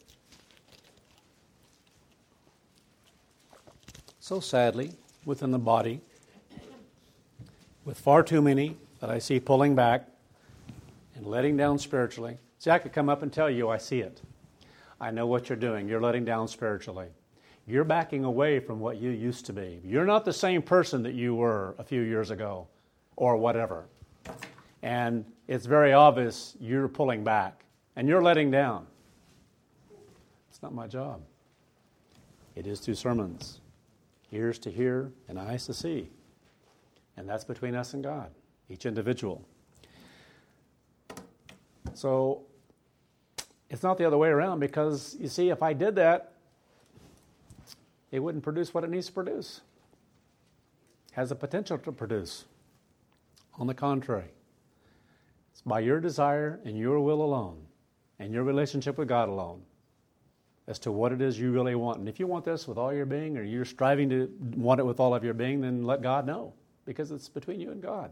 [SPEAKER 1] So sadly, within the body, with far too many that I see pulling back and letting down spiritually. See, I could come up and tell you I see it. I know what you're doing. You're letting down spiritually. You're backing away from what you used to be. You're not the same person that you were a few years ago or whatever. And it's very obvious you're pulling back and you're letting down. It's not my job. It is through sermons. Ears to hear and eyes to see. And that's between us and God, each individual. So it's not the other way around, because, you see, if I did that, it wouldn't produce what it needs to produce. It has the potential to produce. On the contrary, it's by your desire and your will alone and your relationship with God alone as to what it is you really want. And if you want this with all your being, or you're striving to want it with all of your being, then let God know, because it's between you and God.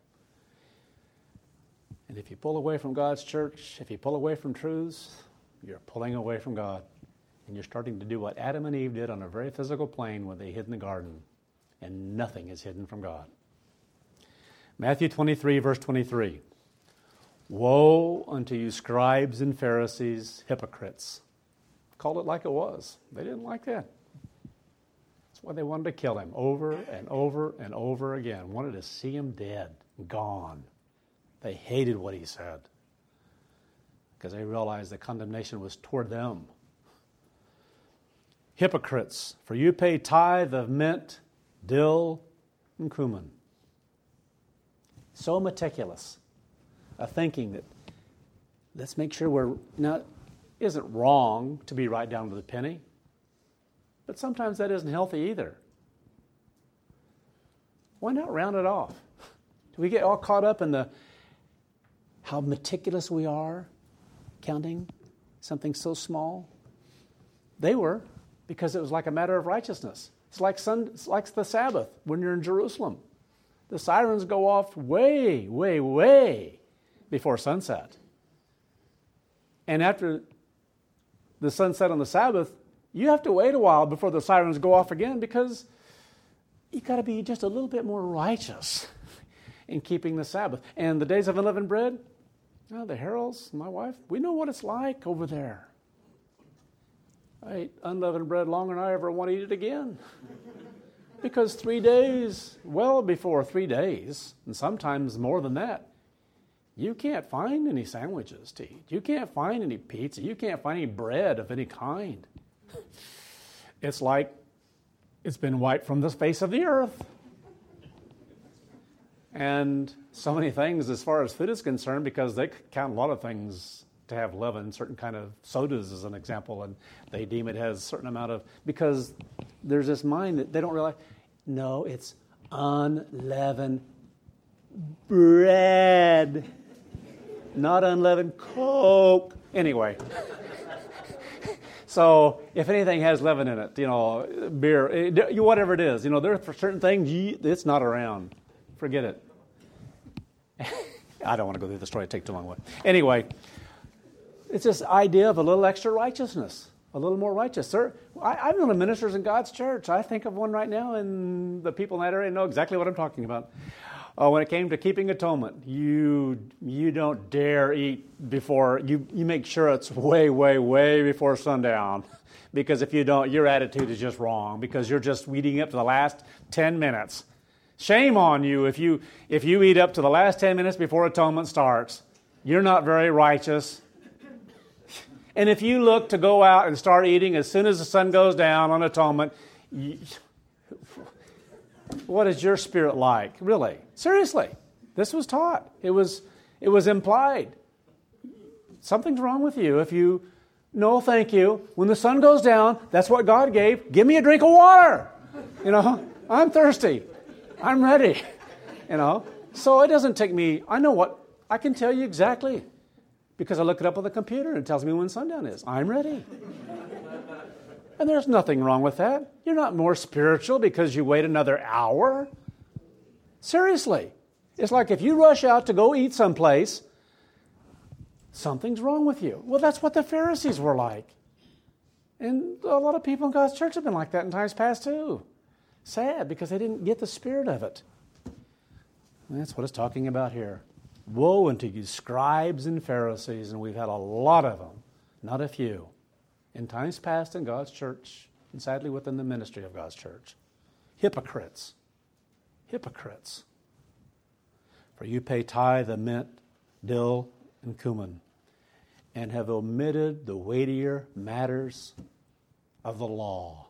[SPEAKER 1] And if you pull away from God's church, if you pull away from truths, you're pulling away from God. And you're starting to do what Adam and Eve did on a very physical plane when they hid in the garden. And nothing is hidden from God. Matthew 23, verse 23. Woe unto you, scribes and Pharisees, hypocrites. Called it like it was. They didn't like that. That's why they wanted to kill him over and over and over again. Wanted to see him dead, gone. They hated what he said because they realized the condemnation was toward them. Hypocrites, for you pay tithe of mint, dill, and cumin. So meticulous, a thinking that let's make sure we're not. Isn't wrong to be right down to the penny, but sometimes that isn't healthy either. Why not round it off? Do we get all caught up in how meticulous we are counting something so small? They were, because it was like a matter of righteousness. It's like the Sabbath when you're in Jerusalem. The sirens go off way, way, way before sunset. And after the sunset on the Sabbath, you have to wait a while before the sirens go off again, because you got to be just a little bit more righteous in keeping the Sabbath. And the days of unleavened bread, the Harrells, my wife, we know what it's like over there. I ate unleavened bread longer than I ever want to eat it again. Because 3 days, well before 3 days, and sometimes more than that, you can't find any sandwiches to eat. You can't find any pizza. You can't find any bread of any kind. It's like it's been wiped from the face of the earth. And so many things as far as food is concerned, because they count a lot of things to have leaven, certain kind of sodas as an example, and they deem it has a certain amount of, because there's this mind that they don't realize, no, it's unleavened bread. Not unleavened Coke. Anyway. So if anything has leaven in it, beer, whatever it is, there are certain things, it's not around. Forget it. I don't want to go through the story. It'd take too long. Anyway, it's this idea of a little extra righteousness, a little more righteous. Sir, I've known ministers in God's church. I think of one right now, and the people in that area know exactly what I'm talking about. When it came to keeping atonement, you don't dare eat before, you make sure it's way, way, way before sundown. Because if you don't, your attitude is just wrong, because you're just eating up to the last 10 minutes. Shame on you if you eat up to the last 10 minutes before atonement starts. You're not very righteous. And if you look to go out and start eating as soon as the sun goes down on atonement, what is your spirit like? Really? Seriously. This was taught. It was implied. Something's wrong with you if you, no, thank you. When the sun goes down, that's what God gave. Give me a drink of water. I'm thirsty. I'm ready. So it doesn't take me, I can tell you exactly, because I look it up on the computer and it tells me when sundown is. I'm ready. And there's nothing wrong with that. You're not more spiritual because you wait another hour. Seriously. It's like if you rush out to go eat someplace Something's wrong with you. Well, that's what the Pharisees were like. And a lot of people in God's church have been like that in times past too. Sad, because they didn't get the spirit of it. And that's what it's talking about here. Woe unto you, scribes and Pharisees, and we've had a lot of them, not a few, in times past in God's church, and sadly within the ministry of God's church. Hypocrites. Hypocrites. For you pay tithe of mint, dill, and cumin, and have omitted the weightier matters of the law.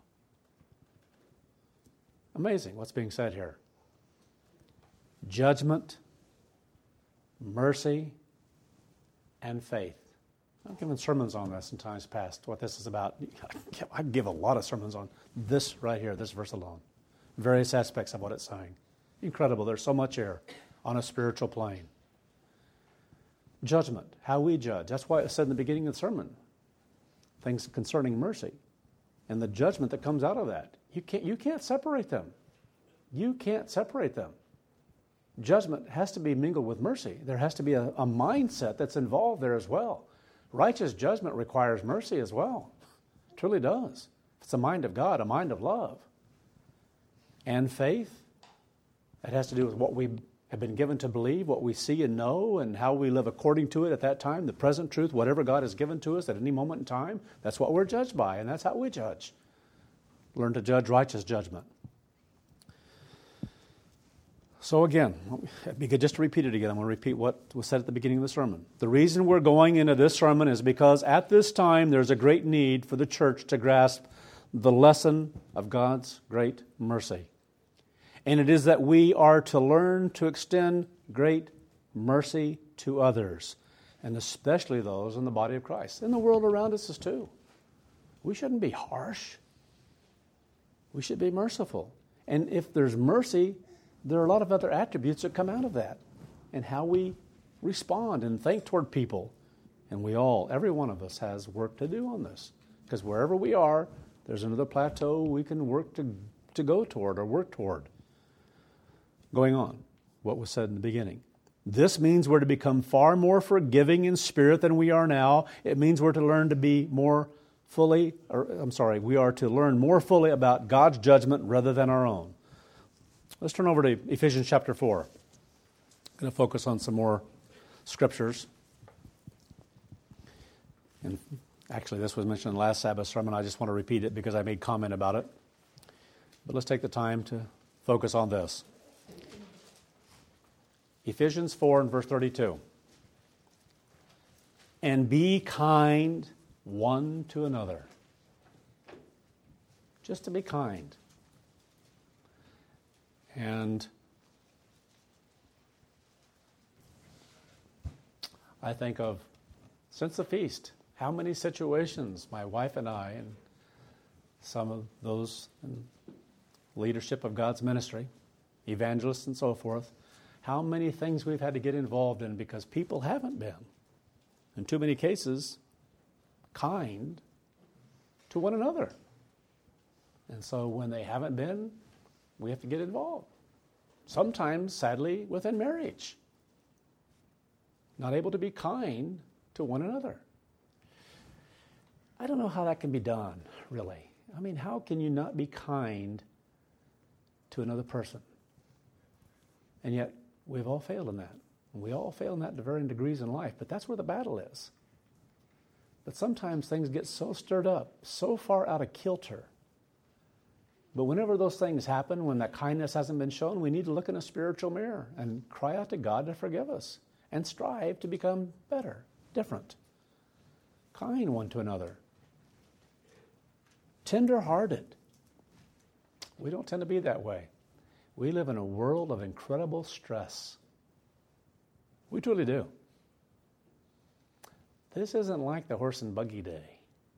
[SPEAKER 1] Amazing what's being said here. Judgment, mercy, and faith. I've given sermons on this in times past, what this is about. I give a lot of sermons on this right here, this verse alone. Various aspects of what it's saying. Incredible. There's so much here on a spiritual plane. Judgment, how we judge. That's why it said in the beginning of the sermon, things concerning mercy and the judgment that comes out of that. You can't separate them. You can't separate them. Judgment has to be mingled with mercy. There has to be a mindset that's involved there as well. Righteous judgment requires mercy as well. It truly does. It's a mind of God, a mind of love. And faith, that has to do with what we have been given to believe, what we see and know, and how we live according to it at that time, the present truth, whatever God has given to us at any moment in time, that's what we're judged by, and that's how we judge. Learn to judge righteous judgment. So again, it'd be good just to repeat it again. I'm going to repeat what was said at the beginning of the sermon. The reason we're going into this sermon is because at this time there's a great need for the church to grasp the lesson of God's great mercy. And it is that we are to learn to extend great mercy to others, and especially those in the body of Christ. And the world around us is too. We shouldn't be harsh. We should be merciful. And if there's mercy, there are a lot of other attributes that come out of that, and how we respond and think toward people. And every one of us has work to do on this, because wherever we are, there's another plateau we can work to go toward or work toward. Going on, what was said in the beginning. This means we're to become far more forgiving in spirit than we are now. It means we're to learn to be we are to learn more fully about God's judgment rather than our own. Let's turn over to Ephesians chapter 4. I'm going to focus on some more scriptures. And actually, this was mentioned in last Sabbath sermon. I just want to repeat it because I made comment about it. But let's take the time to focus on this. Ephesians 4 and verse 32. And be kind one to another. Just to be kind. And I think of, since the feast, how many situations my wife and I and some of those in leadership of God's ministry, evangelists and so forth, how many things we've had to get involved in because people haven't been, in too many cases, kind to one another. And so when they haven't been, we have to get involved. Sometimes, sadly, within marriage. Not able to be kind to one another. I don't know how that can be done, really. I mean, how can you not be kind to another person? And yet, we've all failed in that. We all fail in that to varying degrees in life, but that's where the battle is. But sometimes things get so stirred up, so far out of kilter. But whenever those things happen, when that kindness hasn't been shown, we need to look in a spiritual mirror and cry out to God to forgive us and strive to become better, different, kind one to another, tender-hearted. We don't tend to be that way. We live in a world of incredible stress. We truly do. This isn't like the horse and buggy day.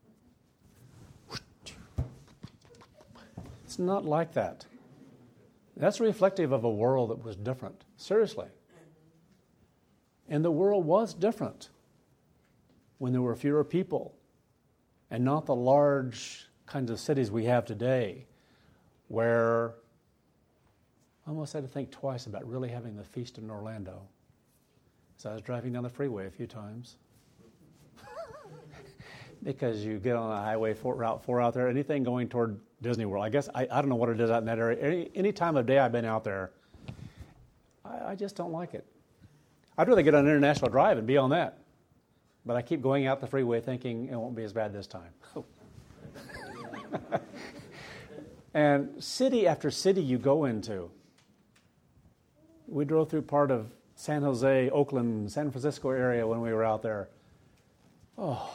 [SPEAKER 1] It's not like that. That's reflective of a world that was different. Seriously. And the world was different when there were fewer people and not the large kinds of cities we have today where I almost had to think twice about really having the feast in Orlando. So I was driving down the freeway a few times. because you get on the highway Route 4 out there, anything going toward Disney World. I guess, I don't know what it is out in that area. Any time of day I've been out there, I just don't like it. I'd rather get on International Drive and be on that. But I keep going out the freeway thinking it won't be as bad this time. And city after city you go into. We drove through part of San Jose, Oakland, San Francisco area when we were out there. Oh,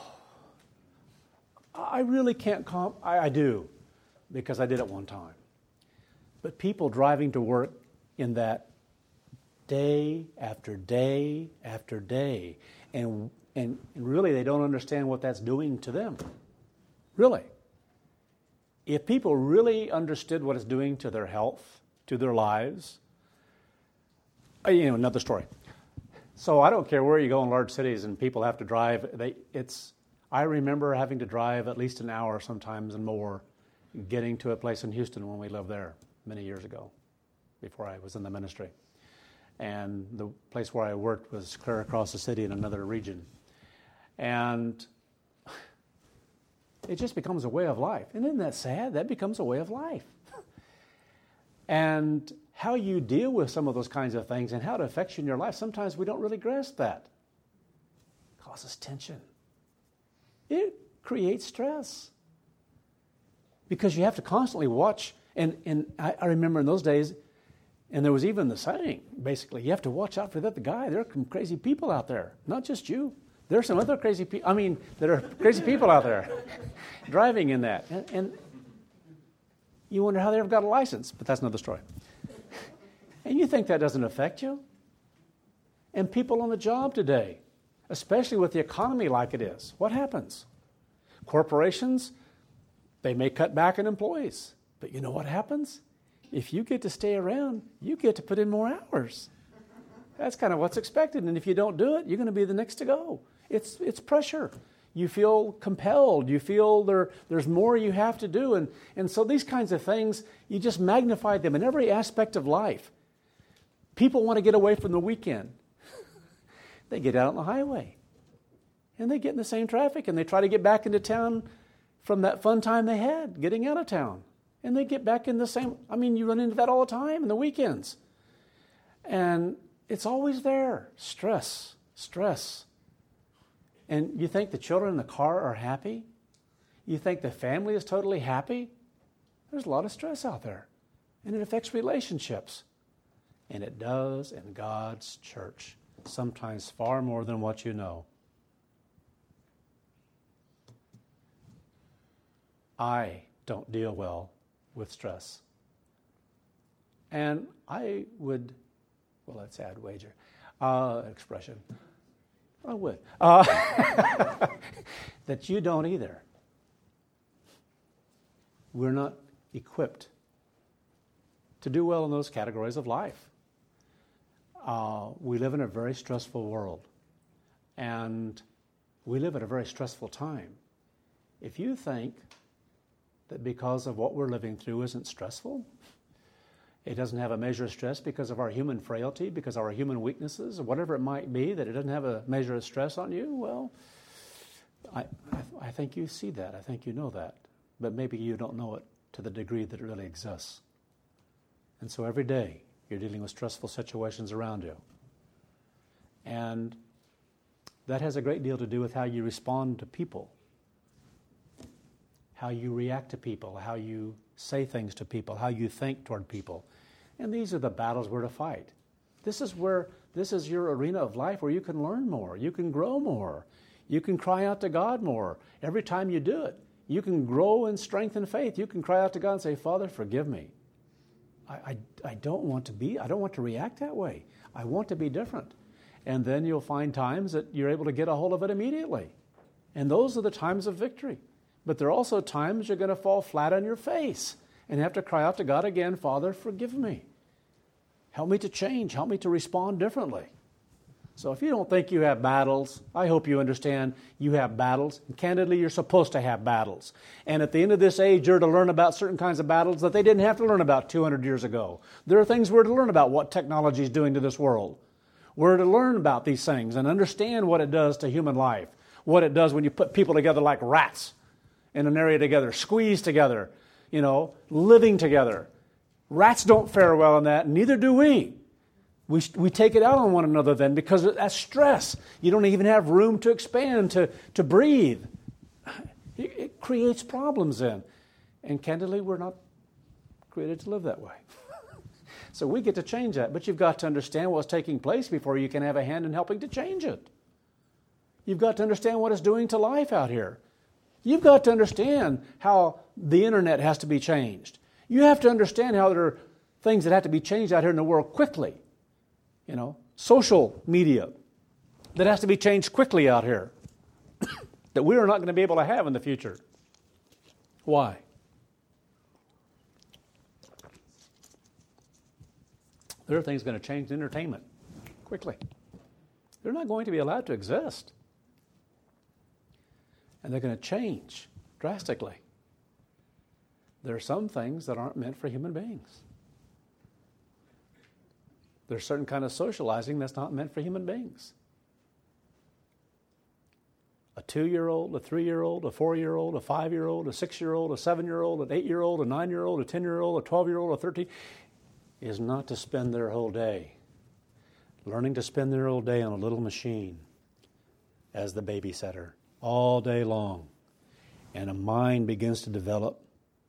[SPEAKER 1] I really can't I do, because I did it one time. But people driving to work in that day after day after day, and really they don't understand what that's doing to them. Really. If people really understood what it's doing to their health, to their lives, another story. So I don't care where you go in large cities and people have to drive. I remember having to drive at least an hour sometimes and more getting to a place in Houston when we lived there many years ago, before I was in the ministry. And the place where I worked was clear across the city in another region. And it just becomes a way of life. And isn't that sad? That becomes a way of life. And how you deal with some of those kinds of things and how it affects you in your life, sometimes we don't really grasp that. It causes tension. It creates stress. Because you have to constantly watch. And I remember in those days, and there was even the saying, basically, you have to watch out for that guy. There are some crazy people out there, not just you. There are some other crazy people, there are crazy people out there driving in that. And you wonder how they ever got a license, but that's another story. And you think that doesn't affect you? And people on the job today, especially with the economy like it is, what happens? Corporations, they may cut back on employees. But you know what happens? If you get to stay around, you get to put in more hours. That's kind of what's expected. And if you don't do it, you're going to be the next to go. It's pressure. You feel compelled. You feel there's more you have to do. And so these kinds of things, you just magnify them in every aspect of life. People want to get away from the weekend. They get out on the highway. And they get in the same traffic. And they try to get back into town from that fun time they had getting out of town. And they get back in the same, you run into that all the time in the weekends. And it's always there. Stress. And you think the children in the car are happy? You think the family is totally happy? There's a lot of stress out there. And it affects relationships. And it does in God's church, sometimes far more than what you know. I don't deal well with stress. And I would, let's add wager, expression. I would. That you don't either. We're not equipped to do well in those categories of life. We live in a very stressful world. And we live at a very stressful time. If you think that because of what we're living through isn't stressful, it doesn't have a measure of stress because of our human frailty, because of our human weaknesses, or whatever it might be, that it doesn't have a measure of stress on you, well, I think you see that. I think you know that. But maybe you don't know it to the degree that it really exists. And so every day you're dealing with stressful situations around you. And that has a great deal to do with how you respond to people, how you react to people, how you say things to people, how you think toward people. And these are the battles we're to fight. This is your arena of life where you can learn more, you can grow more, you can cry out to God more. Every time you do it, you can grow in strength and faith. You can cry out to God and say, Father, forgive me. I don't want to react that way. I want to be different. And then you'll find times that you're able to get a hold of it immediately. And those are the times of victory. But there are also times you're going to fall flat on your face and have to cry out to God again, Father, forgive me. Help me to change. Help me to respond differently. So if you don't think you have battles, I hope you understand you have battles. And candidly, you're supposed to have battles. And at the end of this age, you're to learn about certain kinds of battles that they didn't have to learn about 200 years ago. There are things we're to learn about what technology is doing to this world. We're to learn about these things and understand what it does to human life. what it does when you put people together like rats in an area together, squeezed together, living together. Rats don't fare well in that, neither do we. We take it out on one another then because that's stress. You don't even have room to expand, to breathe. It creates problems then. And candidly, we're not created to live that way. So we get to change that. But you've got to understand what's taking place before you can have a hand in helping to change it. You've got to understand what it's doing to life out here. You've got to understand how the internet has to be changed. You have to understand how there are things that have to be changed out here in the world quickly. Social media that has to be changed quickly out here that we are not going to be able to have in the future. Why? There are things going to change entertainment quickly. They're not going to be allowed to exist. And they're going to change drastically. There are some things that aren't meant for human beings. There's certain kind of socializing that's not meant for human beings. A 2-year-old, a 3-year-old, a 4-year-old, a 5-year-old, a 6-year-old, a 7-year-old, an 8-year-old, a 9-year-old, a 10-year-old, a 12-year-old, a 13 is not to spend their whole day learning to spend their whole day on a little machine as the babysitter all day long. And a mind begins to develop.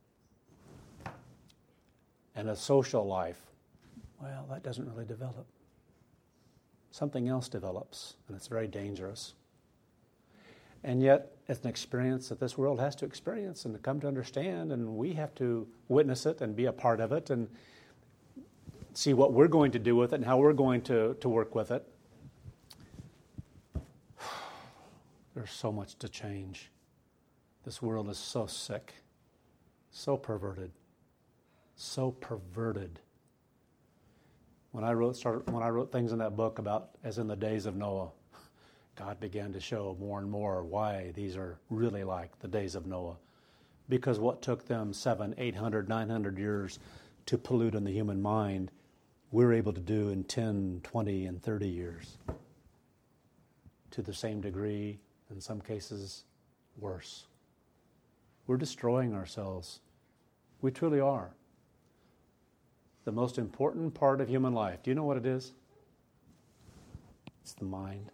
[SPEAKER 1] And a social life, well, that doesn't really develop. Something else develops, and it's very dangerous. And yet, it's an experience that this world has to experience and to come to understand, and we have to witness it and be a part of it and see what we're going to do with it and how we're going to work with it. There's so much to change. This world is so sick, so perverted, so perverted. When I wrote things in that book about, as in the days of Noah, God began to show more and more why these are really like the days of Noah. Because what took them 700, 800, 900 years to pollute in the human mind, we're able to do in 10, 20, and 30 years. To the same degree, in some cases, worse. We're destroying ourselves. We truly are. The most important part of human life, do you know what it is? It's the mind.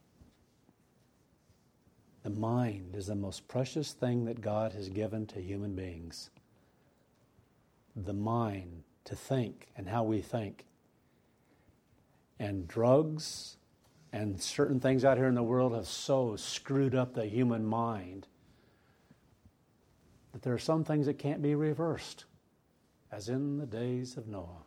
[SPEAKER 1] The mind is the most precious thing that God has given to human beings. The mind, to think and how we think. And drugs and certain things out here in the world have so screwed up the human mind that there are some things that can't be reversed, as in the days of Noah.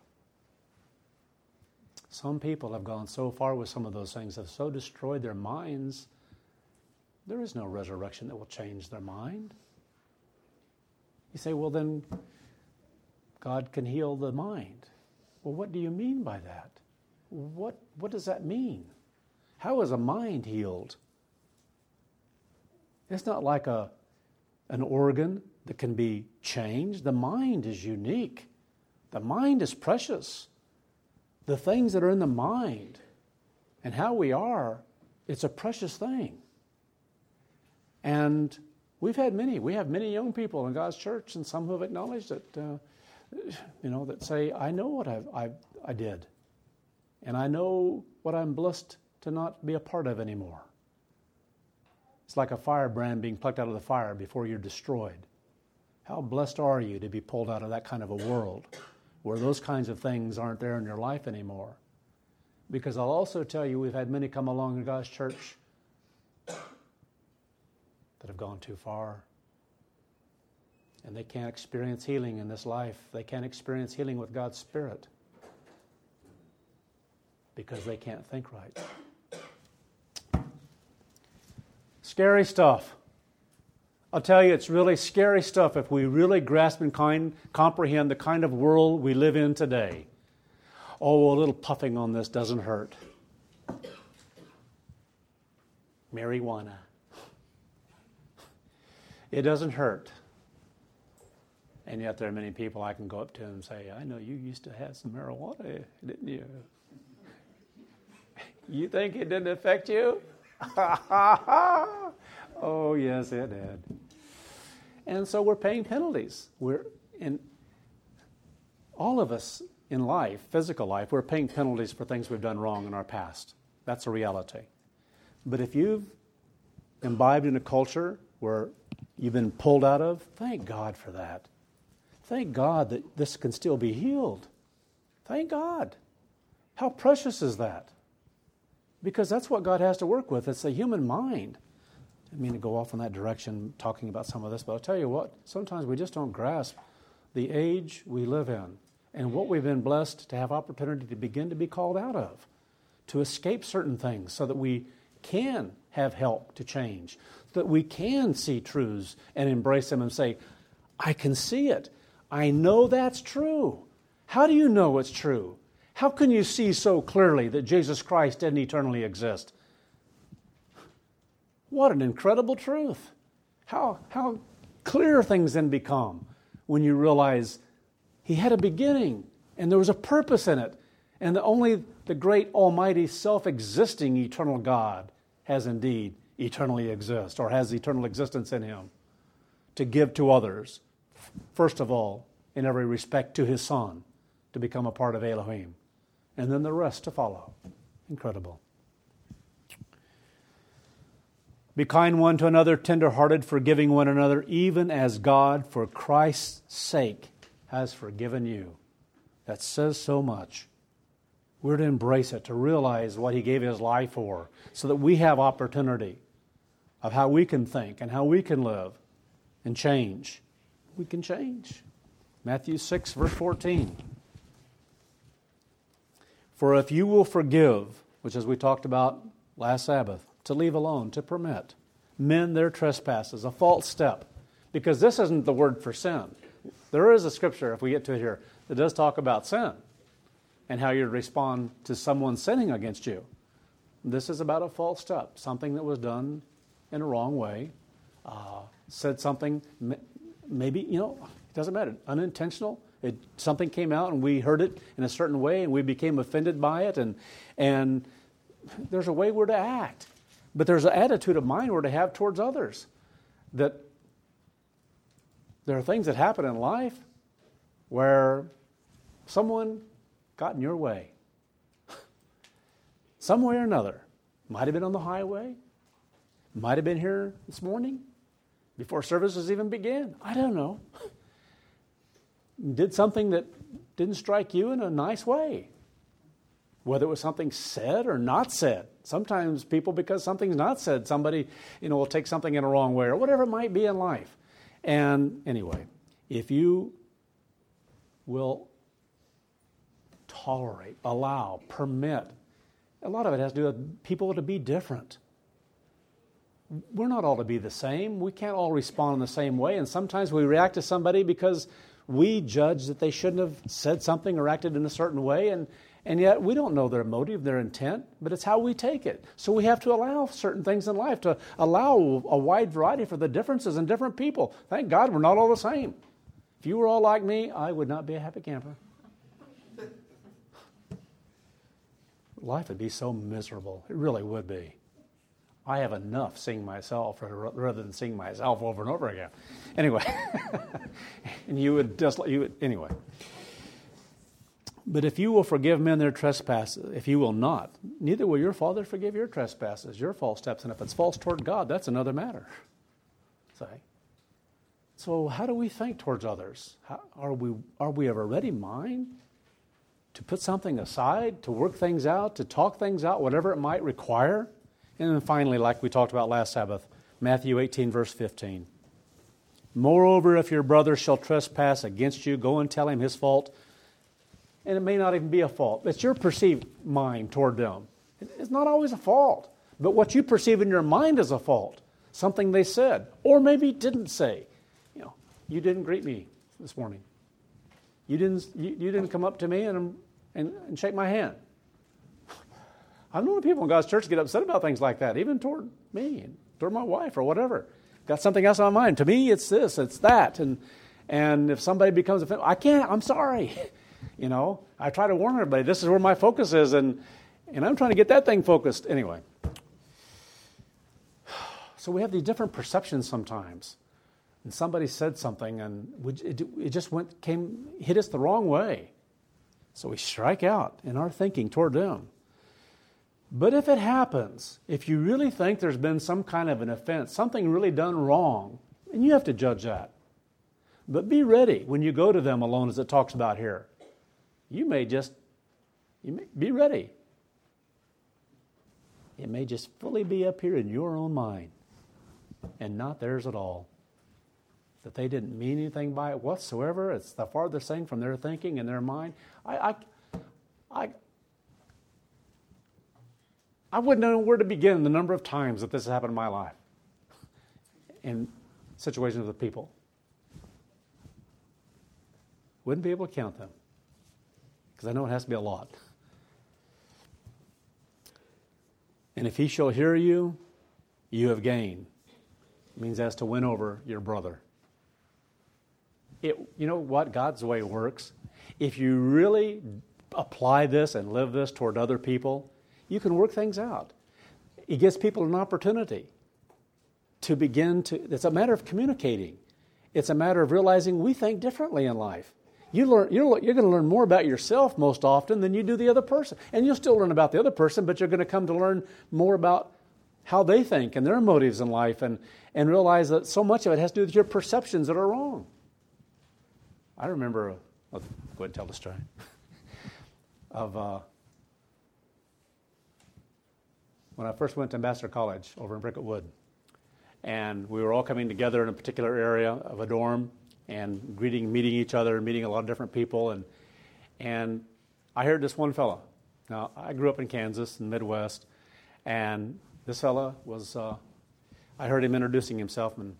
[SPEAKER 1] Some people have gone so far with some of those things, have so destroyed their minds, there is no resurrection that will change their mind. You say, well, then God can heal the mind. Well, what do you mean by that? What does that mean? How is a mind healed? It's not like an organ that can be changed. The mind is unique. The mind is precious. The things that are in the mind and how we are, it's a precious thing. And we have many young people in God's church, and some who have acknowledged it, that say, I know what I did. And I know what I'm blessed to not be a part of anymore. It's like a firebrand being plucked out of the fire before you're destroyed. How blessed are you to be pulled out of that kind of a world where those kinds of things aren't there in your life anymore? Because I'll also tell you, we've had many come along in God's church that have gone too far. And they can't experience healing in this life. They can't experience healing with God's Spirit because they can't think right. Scary stuff. I'll tell you, it's really scary stuff if we really grasp and comprehend the kind of world we live in today. Oh, a little puffing on this doesn't hurt. Marijuana. It doesn't hurt. And yet there are many people I can go up to and say, I know you used to have some marijuana, didn't you? You think it didn't affect you? Oh, yes, it did. And so we're paying penalties. All of us in life, physical life, we're paying penalties for things we've done wrong in our past. That's a reality. But if you've imbibed in a culture where you've been pulled out of, thank God for that. Thank God that this can still be healed. Thank God. How precious is that? Because that's what God has to work with. It's the human mind. I didn't mean to go off in that direction talking about some of this, but I'll tell you what, sometimes we just don't grasp the age we live in and what we've been blessed to have opportunity to begin to be called out of, to escape certain things so that we can have help to change, so that we can see truths and embrace them and say, I can see it. I know that's true. How do you know it's true? How can you see so clearly that Jesus Christ didn't eternally exist? What an incredible truth. How clear things then become when you realize He had a beginning and there was a purpose in it, and that only the great, almighty, self-existing eternal God has indeed eternally exist, or has eternal existence in Him to give to others, first of all, in every respect to His Son, to become a part of Elohim, and then the rest to follow. Incredible. Be kind one to another, tender-hearted, forgiving one another, even as God, for Christ's sake, has forgiven you. That says so much. We're to embrace it, to realize what He gave His life for, so that we have opportunity of how we can think and how we can live and change. We can change. Matthew 6, verse 14. For if you will forgive, which as we talked about last Sabbath, to leave alone, to permit men their trespasses, a false step, because this isn't the word for sin. There is a scripture, if we get to it here, that does talk about sin and how you respond to someone sinning against you. This is about a false step, something that was done in a wrong way, said something, maybe, it doesn't matter, unintentional. Something came out and we heard it in a certain way and we became offended by it, and there's a way we're to act. But there's an attitude of mind we're to have towards others, that there are things that happen in life where someone got in your way. Some way or another. Might have been on the highway. Might have been here this morning before services even began. I don't know. Did something that didn't strike you in a nice way. Whether it was something said or not said. Sometimes people, because something's not said, somebody, will take something in a wrong way or whatever it might be in life. And anyway, if you will tolerate, allow, permit, a lot of it has to do with people to be different. We're not all to be the same. We can't all respond in the same way. And sometimes we react to somebody because we judge that they shouldn't have said something or acted in a certain way. And yet we don't know their motive, their intent, but it's how we take it. So we have to allow certain things in life, to allow a wide variety for the differences in different people. Thank God we're not all the same. If you were all like me, I would not be a happy camper. Life would be so miserable. It really would be. I have enough seeing myself rather than seeing myself over and over again. Anyway, and anyway. But if you will forgive men their trespasses, if you will not, neither will your Father forgive your trespasses, your false steps. And if it's false toward God, that's another matter. So how do we think towards others? Are we of a ready mind to put something aside, to work things out, to talk things out, whatever it might require? And then finally, like we talked about last Sabbath, Matthew 18, verse 15. Moreover, if your brother shall trespass against you, go and tell him his fault. And it may not even be a fault. It's your perceived mind toward them. It's not always a fault. But what you perceive in your mind is a fault. Something they said, or maybe didn't say. You didn't greet me this morning. You didn't come up to me and shake my hand. I've known people in God's church get upset about things like that, even toward me and toward my wife or whatever. Got something else on my mind. To me, it's this, it's that. And if somebody becomes offended, I can't, I'm sorry. I try to warn everybody, this is where my focus is, and I'm trying to get that thing focused. Anyway. So we have these different perceptions sometimes. And somebody said something, and it just hit us the wrong way. So we strike out in our thinking toward them. But if it happens, if you really think there's been some kind of an offense, something really done wrong, and you have to judge that. But be ready when you go to them alone, as it talks about here. You may be ready. It may just fully be up here in your own mind and not theirs at all. That they didn't mean anything by it whatsoever. It's the farthest thing from their thinking and their mind. I wouldn't know where to begin the number of times that this has happened in my life in situations with people. Wouldn't be able to count them because I know it has to be a lot. And if he shall hear you, you have gained. It means as to win over your brother. You know what? God's way works. If you really apply this and live this toward other people, you can work things out. It gives people an opportunity to begin to, it's a matter of communicating. It's a matter of realizing we think differently in life. You're going to learn more about yourself most often than you do the other person. And you'll still learn about the other person, but you're going to come to learn more about how they think and their motives in life and realize that so much of it has to do with your perceptions that are wrong. I remember, go ahead and tell the story, of when I first went to Ambassador College over in Bricket Wood. And we were all coming together in a particular area of a dorm and meeting each other, meeting a lot of different people. And I heard this one fella. Now, I grew up in Kansas, in the Midwest, and this fella was, I heard him introducing himself, and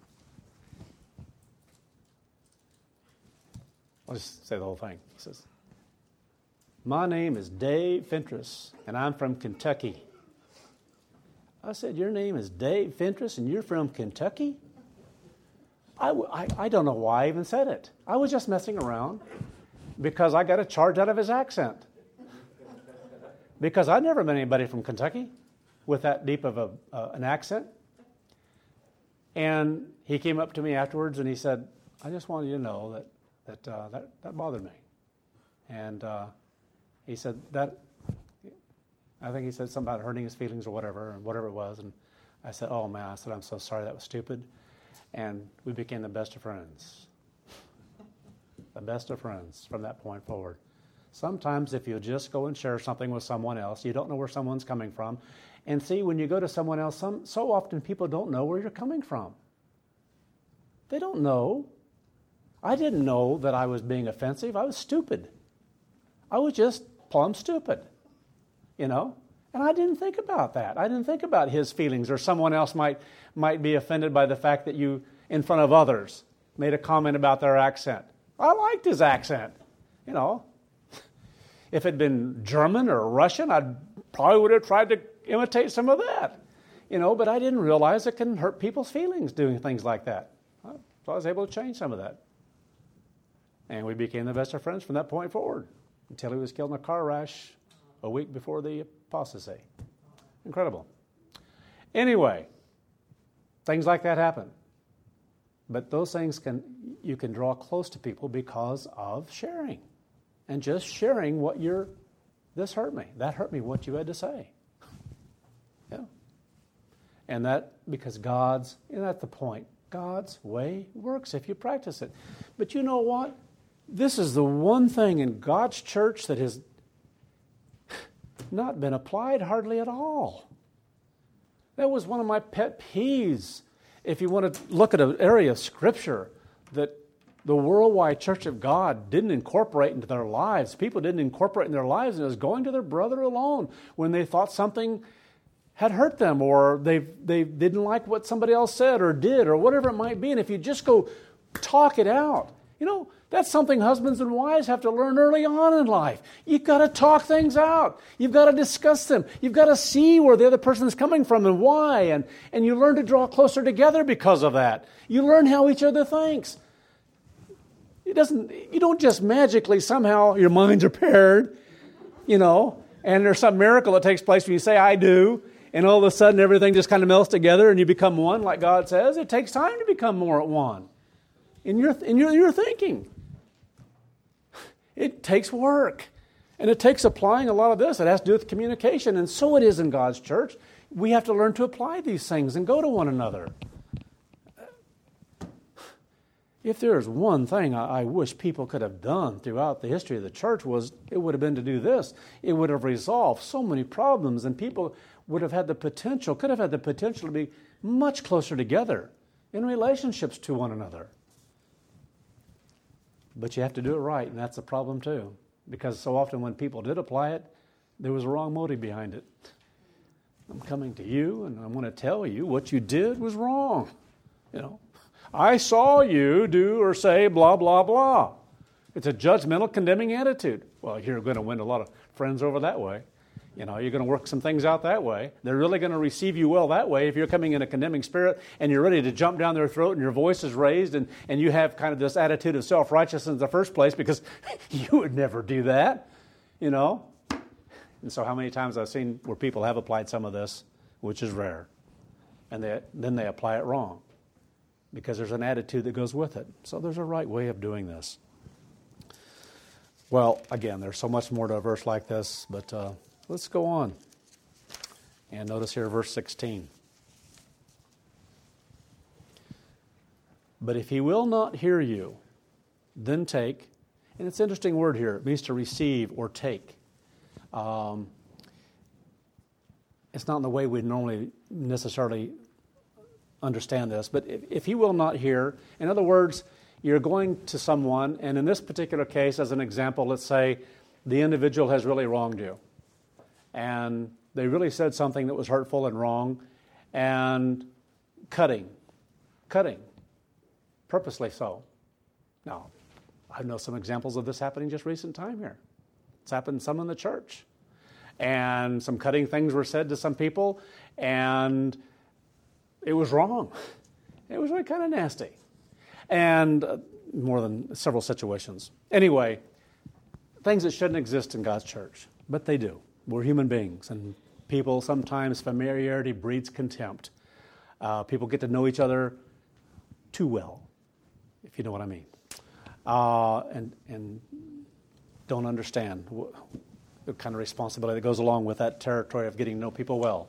[SPEAKER 1] I'll just say the whole thing. He says, "My name is Dave Fentress, and I'm from Kentucky." I said, "Your name is Dave Fentress, and you're from Kentucky?" I don't know why I even said it. I was just messing around because I got a charge out of his accent. Because I'd never met anybody from Kentucky with that deep of an accent. And he came up to me afterwards and he said, "I just wanted you to know that bothered me." And he said that, I think he said something about hurting his feelings or whatever it was. And I said, "Oh man," I said, "I'm so sorry, that was stupid." And we became the best of friends. The best of friends from that point forward. Sometimes if you just go and share something with someone else, you don't know where someone's coming from. And see, when you go to someone else, so often people don't know where you're coming from. They don't know. I didn't know that I was being offensive. I was stupid. I was just plumb stupid, And I didn't think about that. I didn't think about his feelings, or someone else might be offended by the fact that you, in front of others, made a comment about their accent. I liked his accent, If it had been German or Russian, I probably would have tried to imitate some of that, But I didn't realize it can hurt people's feelings doing things like that. So I was able to change some of that. And we became the best of friends from that point forward until he was killed in a car crash a week before the apostasy. Incredible. Anyway, things like that happen. But those things you can draw close to people because of sharing. And just sharing this hurt me. That hurt me, what you had to say. Yeah. And because that's the point. God's way works if you practice it. But you know what? This is the one thing in God's church that has not been applied hardly at all. That was one of my pet peeves. If you want to look at an area of Scripture that the worldwide church of God didn't incorporate into their lives, people didn't incorporate in their lives, and it was going to their brother alone when they thought something had hurt them, or they didn't like what somebody else said or did, or whatever it might be. And if you just go talk it out, that's something husbands and wives have to learn early on in life. You've got to talk things out. You've got to discuss them. You've got to see where the other person is coming from and why. And you learn to draw closer together because of that. You learn how each other thinks. You don't just magically somehow your minds are paired, and there's some miracle that takes place when you say, "I do," and all of a sudden everything just kind of melts together and you become one like God says. It takes time to become more at one in your thinking. It takes work. And it takes applying a lot of this. It has to do with communication. And so it is in God's church. We have to learn to apply these things and go to one another. If there's one thing I wish people could have done throughout the history of the church, it would have been to do this. It would have resolved so many problems, and people could have had the potential to be much closer together in relationships to one another. But you have to do it right, and that's a problem too. Because so often when people did apply it, there was a wrong motive behind it. I'm coming to you, and I'm going to tell you what you did was wrong. I saw you do or say blah, blah, blah. It's a judgmental, condemning attitude. Well, you're going to win a lot of friends over that way. You're going to work some things out that way. They're really going to receive you well that way if you're coming in a condemning spirit and you're ready to jump down their throat and your voice is raised and you have kind of this attitude of self-righteousness in the first place because you would never do that, And so how many times I've seen where people have applied some of this, which is rare, and then they apply it wrong because there's an attitude that goes with it. So there's a right way of doing this. Well, again, there's so much more to a verse like this, but let's go on. And notice here verse 16. But if he will not hear you, then take, and it's an interesting word here. It means to receive or take. It's not in the way we normally necessarily understand this, but if he will not hear, in other words, you're going to someone, and in this particular case, as an example, let's say the individual has really wronged you. And they really said something that was hurtful and wrong, and cutting, purposely so. Now, I know some examples of this happening just recent time here. It's happened some in the church. And some cutting things were said to some people, and it was wrong. It was really kind of nasty. And more than several situations. Anyway, things that shouldn't exist in God's church, but they do. We're human beings, and people, sometimes familiarity breeds contempt. People get to know each other too well, if you know what I mean, and don't understand the kind of responsibility that goes along with that territory of getting to know people well.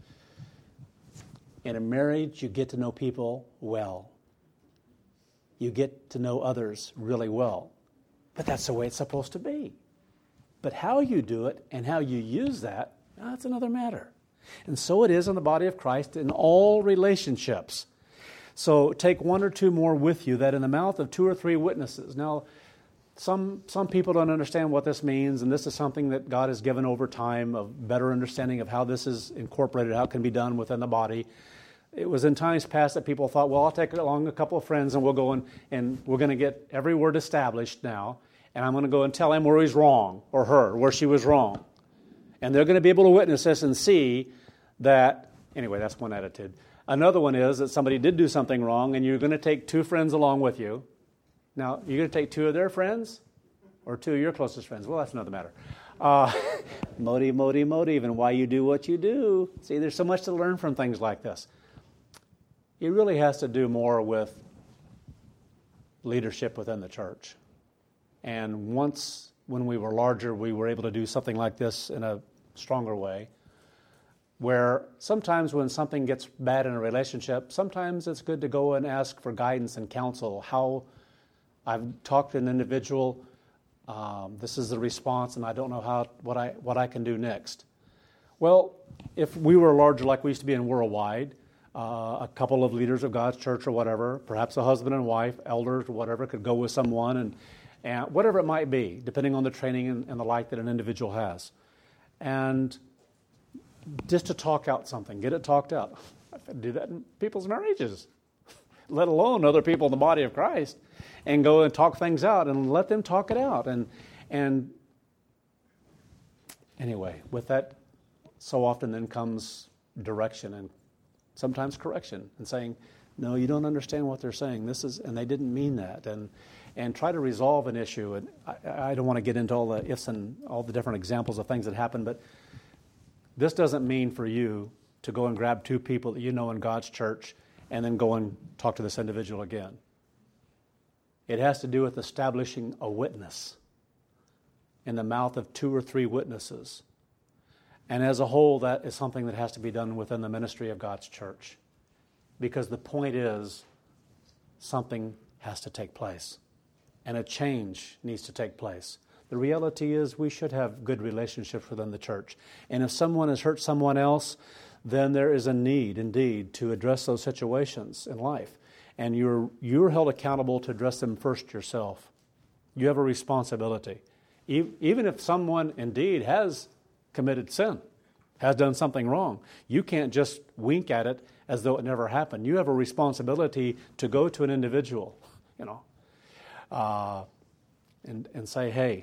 [SPEAKER 1] In a marriage, you get to know people well. You get to know others really well. But that's the way it's supposed to be. But how you do it and how you use that, that's another matter. And so it is in the body of Christ in all relationships. So take one or two more with you, that in the mouth of two or three witnesses. Now, some people don't understand what this means, and this is something that God has given over time, of better understanding of how this is incorporated, how it can be done within the body. It was in times past that people thought, well, I'll take along a couple of friends and we'll go and we're going to get every word established now, and I'm going to go and tell him where he's wrong, or her, where she was wrong. And they're going to be able to witness this and see that, anyway, that's one attitude. Another one is that somebody did do something wrong, and you're going to take two friends along with you. Now, you're going to take two of their friends or two of your closest friends? Well, that's another matter. Motive, and why you do what you do. See, there's so much to learn from things like this. It really has to do more with leadership within the church. And once, when we were larger, we were able to do something like this in a stronger way, where sometimes when something gets bad in a relationship, sometimes it's good to go and ask for guidance and counsel. How I've talked to an individual, this is the response, and I don't know what I can do next. Well, if we were larger like we used to be in Worldwide, a couple of leaders of God's church or whatever, perhaps a husband and wife, elders or whatever, could go with someone and whatever it might be, depending on the training and the like that an individual has. And just to talk out something, get it talked out. I've had to do that in people's marriages, let alone other people in the body of Christ, and go and talk things out and let them talk it out. And anyway, with that, so often then comes direction and sometimes correction and saying, no, you don't understand what they're saying. And they didn't mean that. And try to resolve an issue. And I don't want to get into all the ifs and all the different examples of things that happen, but this doesn't mean for you to go and grab two people that you know in God's church and then go and talk to this individual again. It has to do with establishing a witness in the mouth of 2 or 3 witnesses. And as a whole, that is something that has to be done within the ministry of God's church. Because the point is, something has to take place. And a change needs to take place. The reality is we should have good relationships within the church. And if someone has hurt someone else, then there is a need, indeed, to address those situations in life. And you're held accountable to address them first yourself. You have a responsibility. Even if someone indeed has committed sin, has done something wrong, you can't just wink at it as though it never happened. You have a responsibility to go to an individual, and say, hey,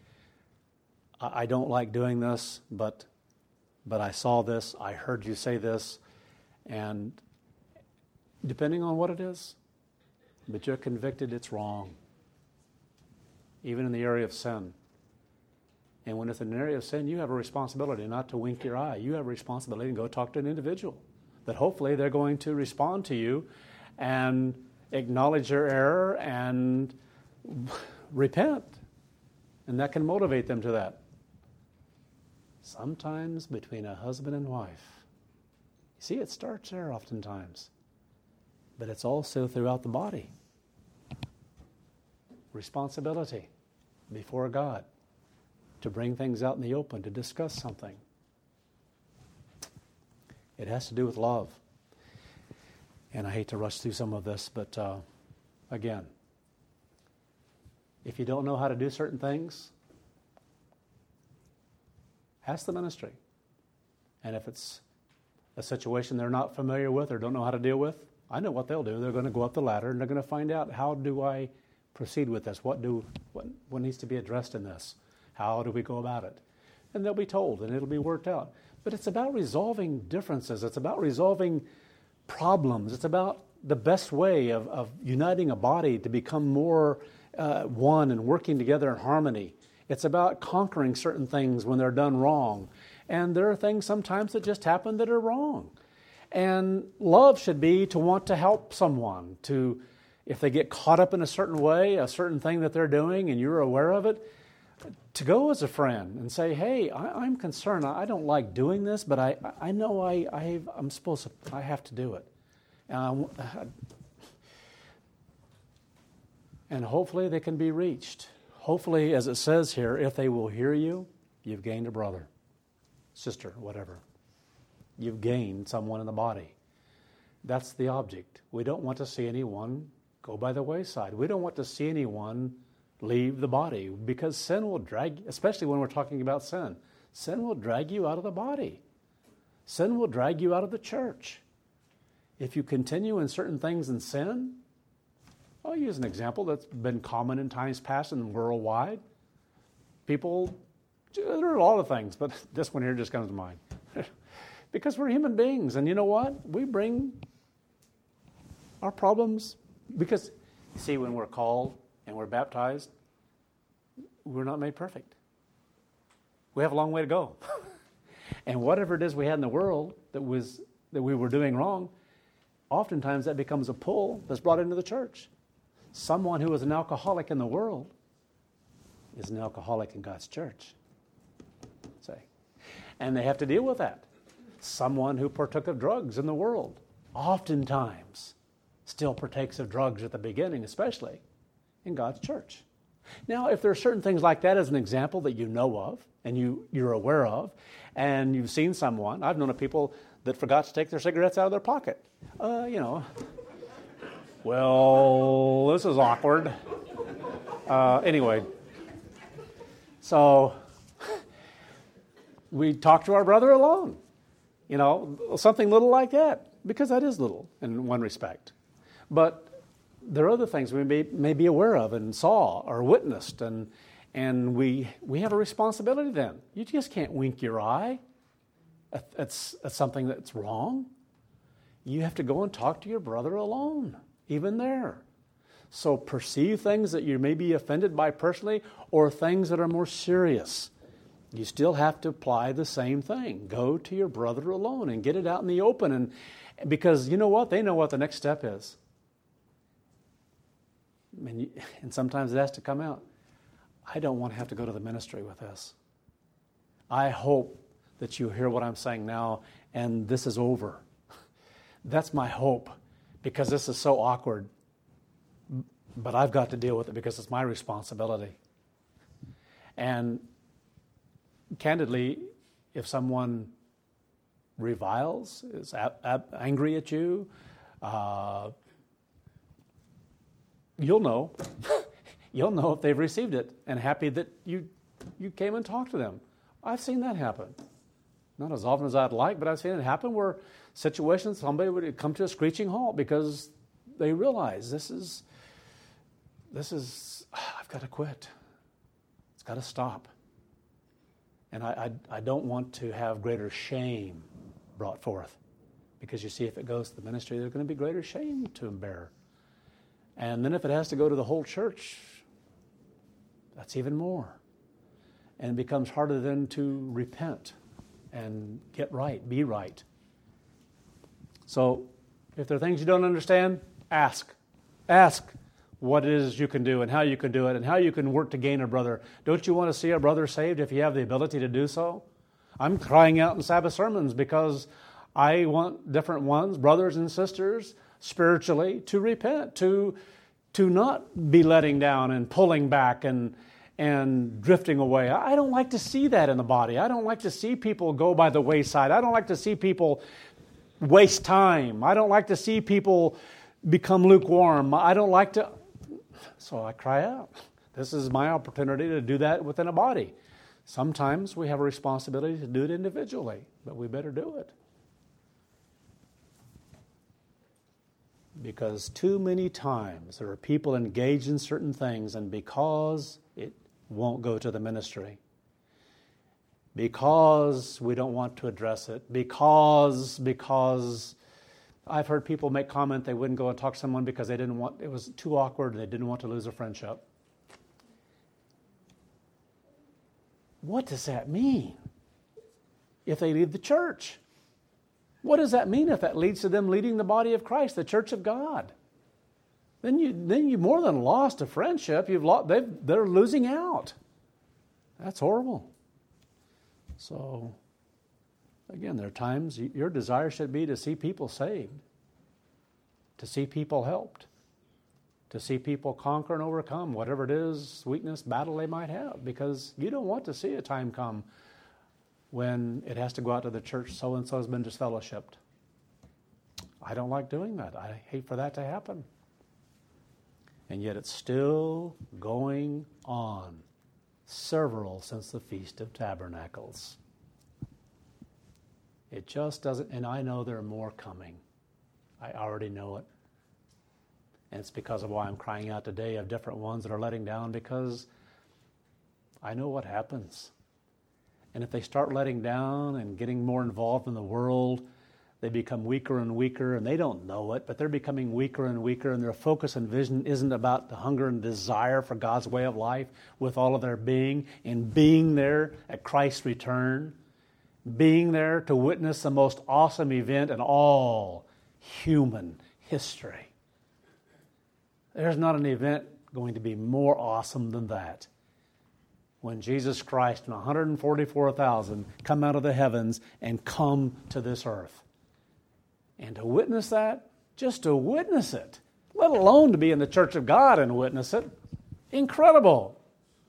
[SPEAKER 1] I don't like doing this, but I saw this, I heard you say this, and depending on what it is, but you're convicted it's wrong, even in the area of sin. And when it's an area of sin, you have a responsibility not to wink your eye. You have a responsibility to go talk to an individual that hopefully they're going to respond to you and acknowledge their error and repent. And that can motivate them to that. Sometimes between a husband and wife. You see, it starts there oftentimes. But it's also throughout the body. Responsibility before God to bring things out in the open, to discuss something. It has to do with love. And I hate to rush through some of this, but again, if you don't know how to do certain things, ask the ministry. And if it's a situation they're not familiar with or don't know how to deal with, I know what they'll do. They're going to go up the ladder and they're going to find out, how do I proceed with this? What needs to be addressed in this? How do we go about it? And they'll be told, and it'll be worked out. But it's about resolving differences. It's about resolving problems. It's about the best way of uniting a body to become more one and working together in harmony. It's about conquering certain things when they're done wrong. And there are things sometimes that just happen that are wrong. And love should be to want to help someone, to, if they get caught up in a certain way, a certain thing that they're doing and you're aware of it, to go as a friend and say, hey, I'm concerned. I don't like doing this, but I know I'm supposed to, I have to do it. And hopefully they can be reached. Hopefully, as it says here, if they will hear you, you've gained a brother, sister, whatever. You've gained someone in the body. That's the object. We don't want to see anyone go by the wayside. We don't want to see anyone leave the body, because sin will drag, especially when we're talking about sin, sin will drag you out of the body. Sin will drag you out of the church. If you continue in certain things in sin, I'll use an example that's been common in times past and worldwide. People, there are a lot of things, but this one here just comes to mind. Because we're human beings, and you know what? We bring our problems, because, you see, when we're called and we're baptized, we're not made perfect. We have a long way to go. And whatever it is we had in the world that we were doing wrong, oftentimes that becomes a pull that's brought into the church. Someone who is an alcoholic in the world is an alcoholic in God's church. And they have to deal with that. Someone who partook of drugs in the world oftentimes still partakes of drugs at the beginning, especially in God's church. Now, if there are certain things like that as an example that you know of and you're aware of, and you've seen someone, I've known of people that forgot to take their cigarettes out of their pocket. Well, this is awkward. Anyway, so we talk to our brother alone. Something little like that, because that is little in one respect. But there are other things we may be aware of and saw or witnessed, and we have a responsibility then. You just can't wink your eye at something that's wrong. You have to go and talk to your brother alone, even there. So perceive things that you may be offended by personally, or things that are more serious. You still have to apply the same thing. Go to your brother alone and get it out in the open. And because you know what? They know what the next step is. And sometimes it has to come out. I don't want to have to go to the ministry with this. I hope that you hear what I'm saying now and this is over. That's my hope, because this is so awkward. But I've got to deal with it because it's my responsibility. And candidly, if someone reviles, is angry at you, you'll know. You'll know if they've received it and happy that you came and talked to them. I've seen that happen. Not as often as I'd like, but I've seen it happen where situations, somebody would come to a screeching halt because they realize this is, I've got to quit. It's got to stop. And I don't want to have greater shame brought forth, because you see, if it goes to the ministry, there's going to be greater shame to bear. And then if it has to go to the whole church, that's even more. And it becomes harder then to repent and get right, be right. So if there are things you don't understand, ask. Ask what it is you can do and how you can do it and how you can work to gain a brother. Don't you want to see a brother saved if you have the ability to do so? I'm crying out in Sabbath sermons because I want different ones, brothers and sisters, spiritually, to repent, to not be letting down and pulling back and drifting away. I don't like to see that in the body. I don't like to see people go by the wayside. I don't like to see people waste time. I don't like to see people become lukewarm. I don't like to... So I cry out. This is my opportunity to do that within a body. Sometimes we have a responsibility to do it individually, but we better do it. Because too many times there are people engaged in certain things, and because it won't go to the ministry, because we don't want to address it, because I've heard people make comment they wouldn't go and talk to someone because it was too awkward and they didn't want to lose a friendship. What does that mean if they leave the church? What does that mean if that leads to them leading the body of Christ, the church of God? Then you more than lost a friendship. They're losing out. That's horrible. So, again, there are times your desire should be to see people saved, to see people helped, to see people conquer and overcome whatever it is, weakness, battle they might have, because you don't want to see a time come when it has to go out to the church, so-and-so has been disfellowshipped. I don't like doing that. I hate for that to happen. And yet it's still going on, several since the Feast of Tabernacles. It just doesn't, and I know there are more coming. I already know it. And it's because of why I'm crying out today of different ones that are letting down, because I know what happens. And if they start letting down and getting more involved in the world, they become weaker and weaker, and they don't know it, but they're becoming weaker and weaker, and their focus and vision isn't about the hunger and desire for God's way of life with all of their being, and being there at Christ's return, being there to witness the most awesome event in all human history. There's not an event going to be more awesome than that. When Jesus Christ and 144,000 come out of the heavens and come to this earth. And to witness that, just to witness it, let alone to be in the church of God and witness it, incredible.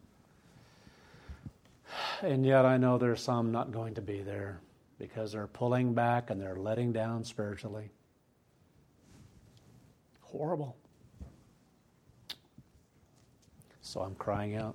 [SPEAKER 1] And yet I know there's some not going to be there because they're pulling back and they're letting down spiritually. Horrible. So I'm crying out.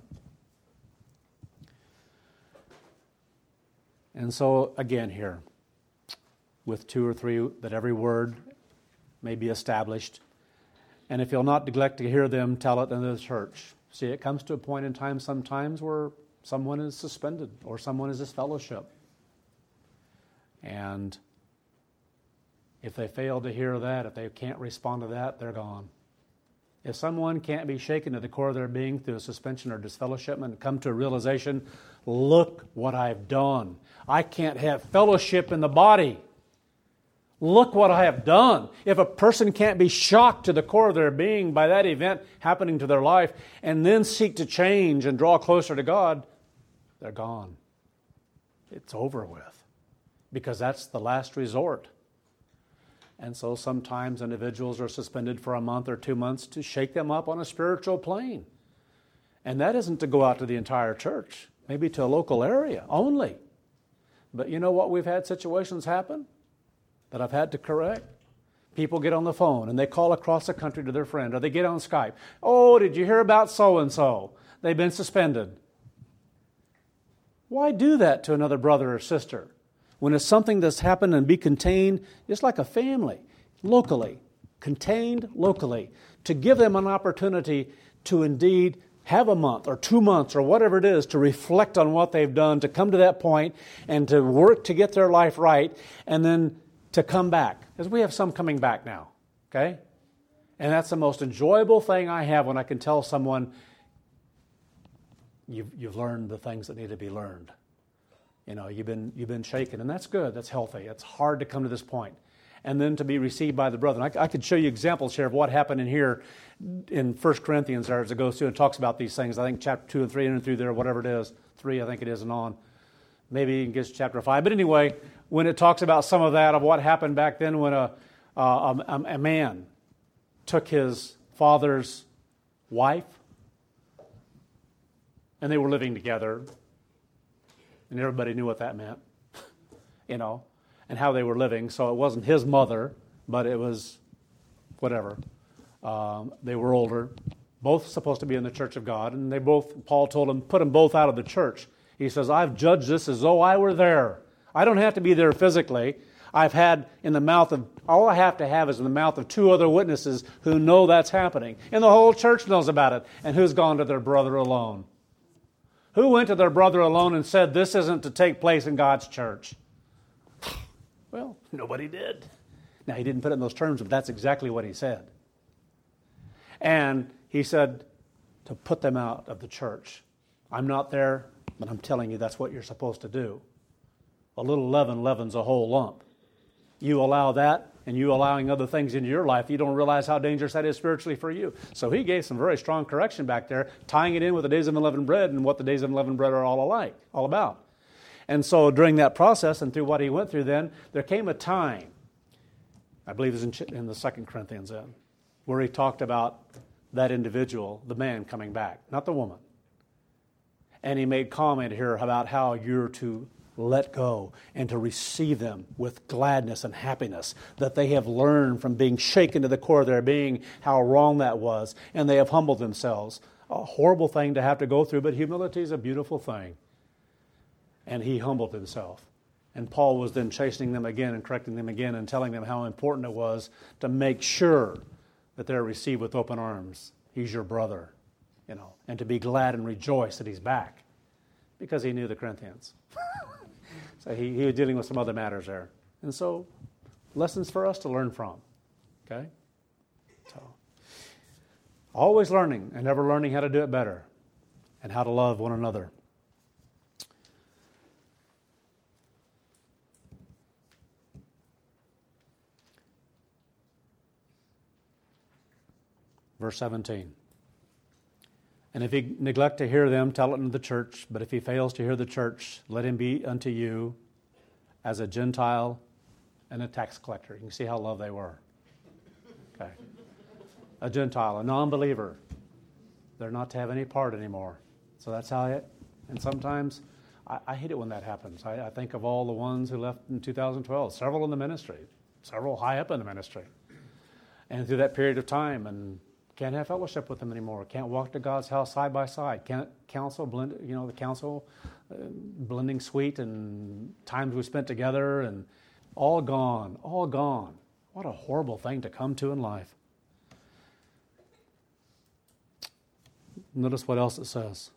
[SPEAKER 1] And so, again here, with 2 or 3, that every word may be established. And if you'll not neglect to hear them, tell it in the church. See, it comes to a point in time sometimes where someone is suspended or someone is disfellowshipped. And if they fail to hear that, if they can't respond to that, they're gone. If someone can't be shaken to the core of their being through a suspension or disfellowshipment and come to a realization, look what I've done. I can't have fellowship in the body. Look what I have done. If a person can't be shocked to the core of their being by that event happening to their life and then seek to change and draw closer to God, they're gone. It's over with, because that's the last resort. And so sometimes individuals are suspended for a month or 2 months to shake them up on a spiritual plane. And that isn't to go out to the entire church, maybe to a local area only. But you know what? We've had situations happen that I've had to correct. People get on the phone and they call across the country to their friend, or they get on Skype. Oh, did you hear about so-and-so? They've been suspended. Why do that to another brother or sister when it's something that's happened and be contained, just like a family, locally, contained locally, to give them an opportunity to indeed have a month or 2 months or whatever it is to reflect on what they've done, to come to that point and to work to get their life right, and then to come back. Because we have some coming back now, okay? And that's the most enjoyable thing I have, when I can tell someone, you've learned the things that need to be learned. You know, you've been shaken, and that's good. That's healthy. It's hard to come to this point, and then to be received by the brethren. I could show you examples here of what happened in here in 1 Corinthians there as it goes through and talks about these things. I think chapter 2 and 3 and through there, whatever it is, 3 I think it is and on. Maybe it gets to chapter 5. But anyway, when it talks about some of that, of what happened back then when a man took his father's wife, and they were living together, and everybody knew what that meant, you know, and how they were living. So it wasn't his mother, but it was whatever. They were older, both supposed to be in the church of God, and Paul told them, put them both out of the church. He says, I've judged this as though I were there. I don't have to be there physically. All I have to have is in the mouth of 2 other witnesses who know that's happening. And the whole church knows about it. And who's gone to their brother alone? Who went to their brother alone and said, this isn't to take place in God's church? Well, nobody did. Now, he didn't put it in those terms, but that's exactly what he said. And he said to put them out of the church. I'm not there, but I'm telling you that's what you're supposed to do. A little leaven leavens a whole lump. You allow that, and you allowing other things into your life, you don't realize how dangerous that is spiritually for you. So he gave some very strong correction back there, tying it in with the days of unleavened bread and what the days of unleavened bread are all about. And so during that process and through what he went through then, there came a time, I believe it was in the 2 Corinthians then, where he talked about that individual, the man coming back, not the woman. And he made comment here about how you're to let go and to receive them with gladness and happiness, that they have learned from being shaken to the core of their being how wrong that was, and they have humbled themselves. A horrible thing to have to go through, but humility is a beautiful thing. And he humbled himself. And Paul was then chastening them again and correcting them again and telling them how important it was to make sure that they're received with open arms. He's your brother, you know, and to be glad and rejoice that he's back, because he knew the Corinthians. So he was dealing with some other matters there. And so, lessons for us to learn from. Okay? So, always learning and never learning how to do it better and how to love one another. Verse 17. And if he neglect to hear them, tell it unto the church. But if he fails to hear the church, let him be unto you as a Gentile and a tax collector. You can see how low they were. Okay. A Gentile, a non-believer. They're not to have any part anymore. So that's how it, and sometimes, I hate it when that happens. I think of all the ones who left in 2012, several in the ministry, several high up in the ministry. And through that period of time, and can't have fellowship with them anymore. Can't walk to God's house side by side. Can't blending sweet and times we spent together, and all gone, all gone. What a horrible thing to come to in life. Notice what else it says.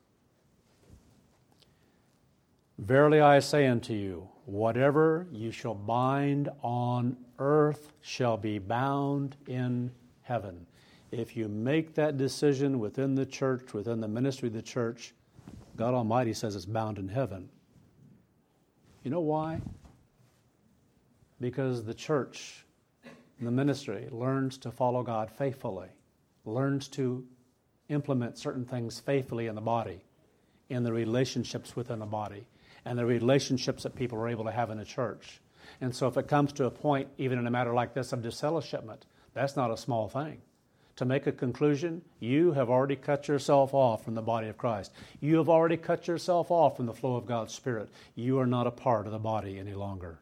[SPEAKER 1] Verily I say unto you, whatever you shall bind on earth shall be bound in heaven. If you make that decision within the church, within the ministry of the church, God Almighty says it's bound in heaven. You know why? Because the church, the ministry, learns to follow God faithfully, learns to implement certain things faithfully in the body, in the relationships within the body, and the relationships that people are able to have in the church. And so if it comes to a point, even in a matter like this, of disfellowshipment, that's not a small thing. To make a conclusion, you have already cut yourself off from the body of Christ. You have already cut yourself off from the flow of God's Spirit. You are not a part of the body any longer.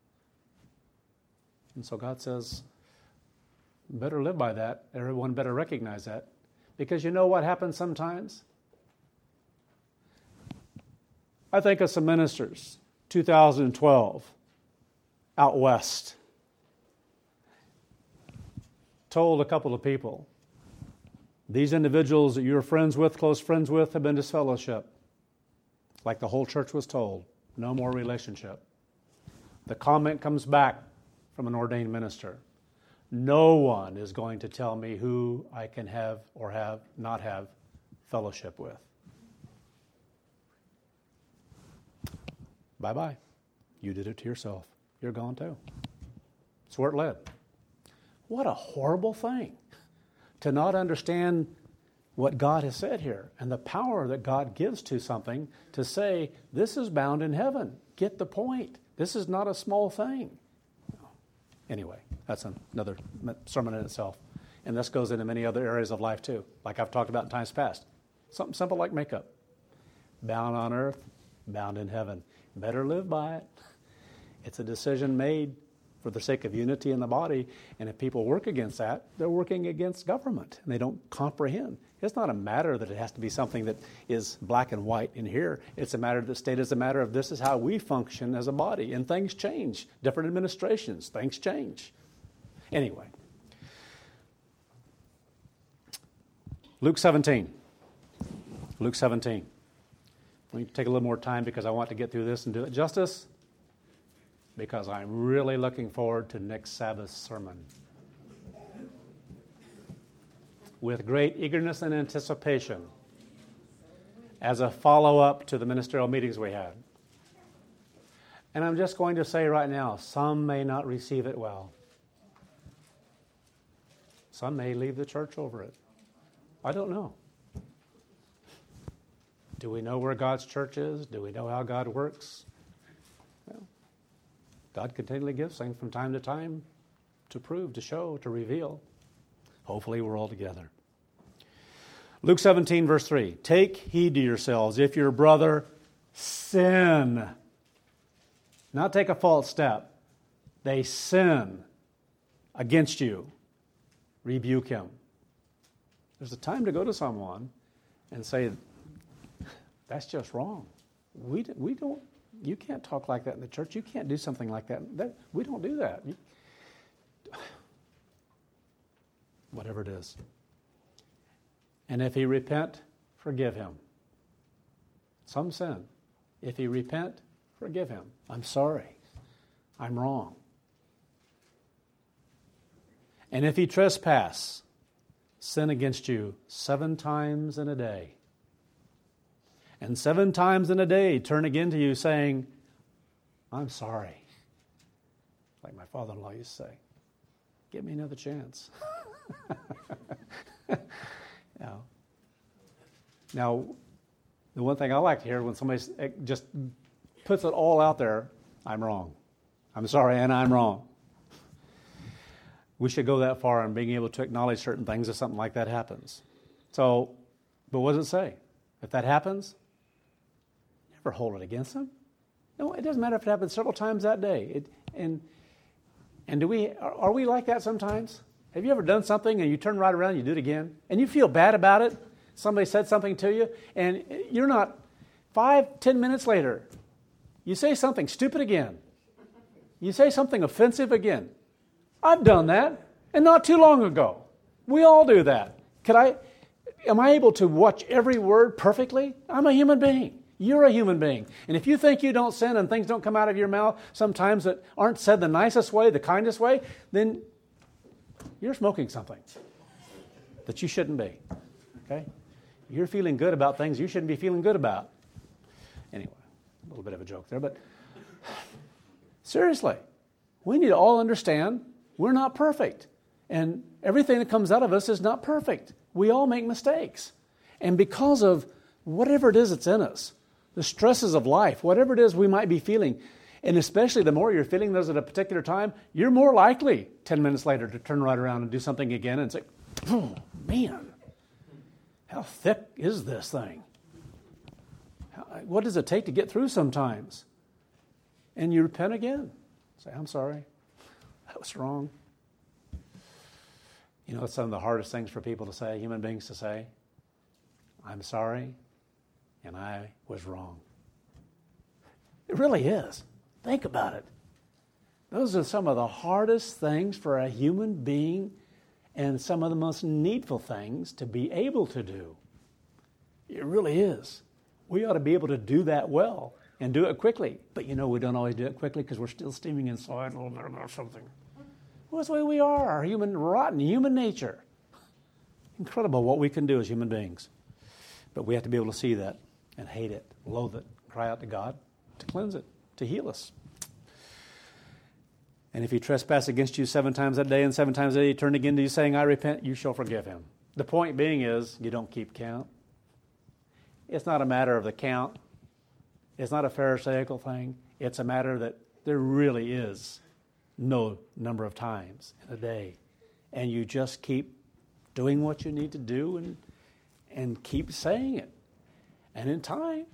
[SPEAKER 1] And so God says, better live by that. Everyone better recognize that. Because you know what happens sometimes? I think of some ministers, 2012, out west, told a couple of people, these individuals that you're friends with, close friends with, have been disfellowshipped. Like the whole church was told, no more relationship. The comment comes back from an ordained minister. No one is going to tell me who I can have or have not have fellowship with. Bye-bye. You did it to yourself. You're gone too. That's where it led. What a horrible thing to not understand what God has said here and the power that God gives to something to say, this is bound in heaven. Get the point. This is not a small thing. Anyway, that's another sermon in itself. And this goes into many other areas of life too, like I've talked about in times past. Something simple like makeup. Bound on earth, bound in heaven. Better live by it. It's a decision made for the sake of unity in the body. And if people work against that, they're working against government. And they don't comprehend. It's not a matter that it has to be something that is black and white in here. It's a matter that state is a matter of this is how we function as a body. And things change. Different administrations, things change. Anyway. Luke 17. Luke 17. Let me take a little more time because I want to get through this and do it justice. Because I'm really looking forward to next Sabbath's sermon. With great eagerness and anticipation as a follow-up to the ministerial meetings we had. And I'm just going to say right now, some may not receive it well. Some may leave the church over it. I don't know. Do we know where God's church is? Do we know how God works? Well, God continually gives things from time to time to prove, to show, to reveal. Hopefully we're all together. Luke 17, verse 3. Take heed to yourselves. If your brother sin, not take a false step, they sin against you, rebuke him. There's a time to go to someone and say, that's just wrong. We don't. You can't talk like that in the church. You can't do something like that. We don't do that. Whatever it is. And if he repent, forgive him. Some sin. If he repent, forgive him. I'm sorry. I'm wrong. And if he trespass, sin against you 7 times in a day. And 7 times in a day turn again to you saying, I'm sorry. Like my father-in-law used to say, give me another chance. Now, the one thing I like to hear when somebody just puts it all out there, I'm wrong. I'm sorry and I'm wrong. We should go that far in being able to acknowledge certain things if something like that happens. So, but what does it say? If that happens, never hold it against them. No, it doesn't matter if it happens several times that day. And are we like that sometimes? Have you ever done something and you turn right around and you do it again? And you feel bad about it? Somebody said something to you and you're not 5-10 minutes later, you say something stupid again. You say something offensive again. I've done that, and not too long ago. We all do that. Am I able to watch every word perfectly? I'm a human being. You're a human being. And if you think you don't sin and things don't come out of your mouth sometimes that aren't said the nicest way, the kindest way, then you're smoking something. that you shouldn't be. Okay? You're feeling good about things you shouldn't be feeling good about. Anyway, a little bit of a joke there, but seriously, we need to all understand we're not perfect. And everything that comes out of us is not perfect. We all make mistakes. And because of whatever it is that's in us, the stresses of life, whatever it is we might be feeling, and especially the more you're feeling those at a particular time, you're more likely 10 minutes later to turn right around and do something again and say, oh, man, how thick is this thing? What does it take to get through sometimes? And you repent again. Say, I'm sorry. That was wrong. You know, it's some of the hardest things for people to say, human beings to say. I'm sorry, and I was wrong. It really is. Think about it. Those are some of the hardest things for a human being and some of the most needful things to be able to do. It really is. We ought to be able to do that well and do it quickly. But you know, we don't always do it quickly because we're still steaming inside a little bit about something. Well, that's the way we are, our rotten human nature. Incredible what we can do as human beings. But we have to be able to see that and hate it, loathe it, cry out to God to cleanse it, to heal us. And if he trespass against you 7 times a day and 7 times a day, you turn again to you saying, I repent, you shall forgive him. The point being is, you don't keep count. It's not a matter of the count. It's not a Pharisaical thing. It's a matter that there really is no number of times in a day. And you just keep doing what you need to do and keep saying it. And in time,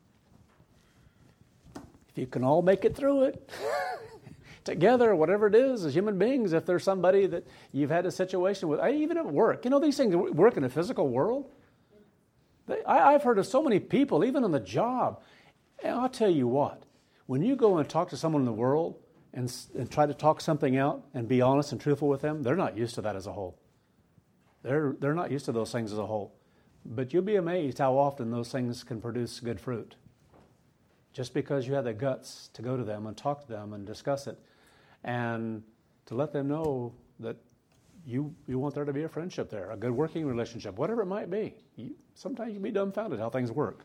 [SPEAKER 1] if you can all make it through it, together, whatever it is, as human beings, if there's somebody that you've had a situation with, even at work, you know, these things work in a physical world. I've heard of so many people, even on the job, and I'll tell you what, when you go and talk to someone in the world and try to talk something out and be honest and truthful with them, they're not used to that as a whole. They're not used to those things as a whole. But you'll be amazed how often those things can produce good fruit. Just because you have the guts to go to them and talk to them and discuss it and to let them know that you want there to be a friendship there, a good working relationship, whatever it might be. Sometimes you can be dumbfounded how things work.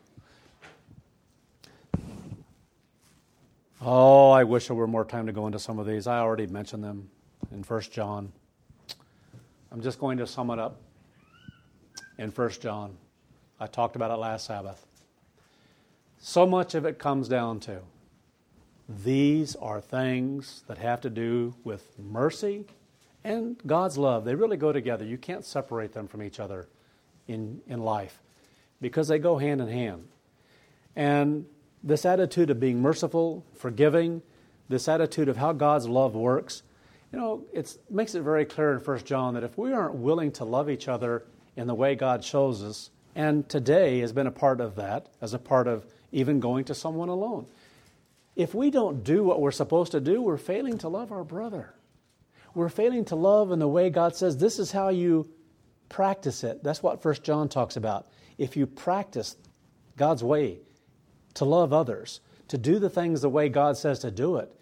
[SPEAKER 1] Oh, I wish there were more time to go into some of these. I already mentioned them in 1 John. I'm just going to sum it up in 1 John. I talked about it last Sabbath. So much of it comes down to these are things that have to do with mercy and God's love. They really go together. You can't separate them from each other in life because they go hand in hand. And this attitude of being merciful, forgiving, this attitude of how God's love works, you know, it makes it very clear in 1 John that if we aren't willing to love each other in the way God shows us, and today has been a part of that, as a part of even going to someone alone. If we don't do what we're supposed to do, we're failing to love our brother. We're failing to love in the way God says this is how you practice it. That's what 1 John talks about. If you practice God's way to love others, to do the things the way God says to do it,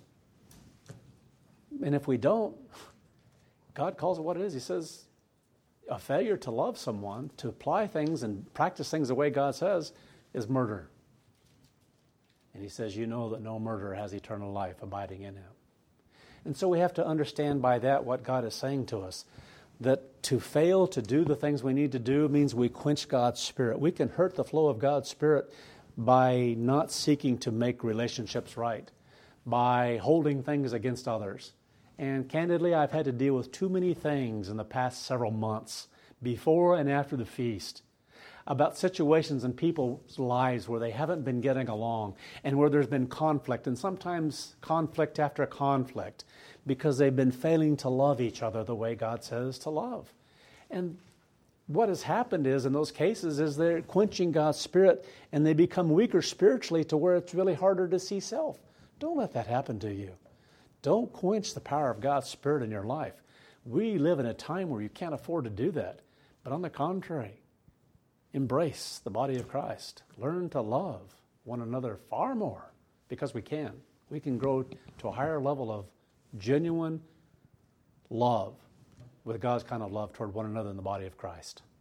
[SPEAKER 1] and if we don't, God calls it what it is. He says a failure to love someone, to apply things and practice things the way God says, is murder. And he says, you know that no murderer has eternal life abiding in him. And so we have to understand by that what God is saying to us, that to fail to do the things we need to do means we quench God's Spirit. We can hurt the flow of God's Spirit by not seeking to make relationships right, by holding things against others. And candidly, I've had to deal with too many things in the past several months, before and after the feast, about situations in people's lives where they haven't been getting along and where there's been conflict, and sometimes conflict after conflict, because they've been failing to love each other the way God says to love. And what has happened is, in those cases, is they're quenching God's Spirit and they become weaker spiritually to where it's really harder to see self. Don't let that happen to you. Don't quench the power of God's Spirit in your life. We live in a time where you can't afford to do that. But on the contrary, embrace the body of Christ. Learn to love one another far more, because we can. We can grow to a higher level of genuine love with God's kind of love toward one another in the body of Christ.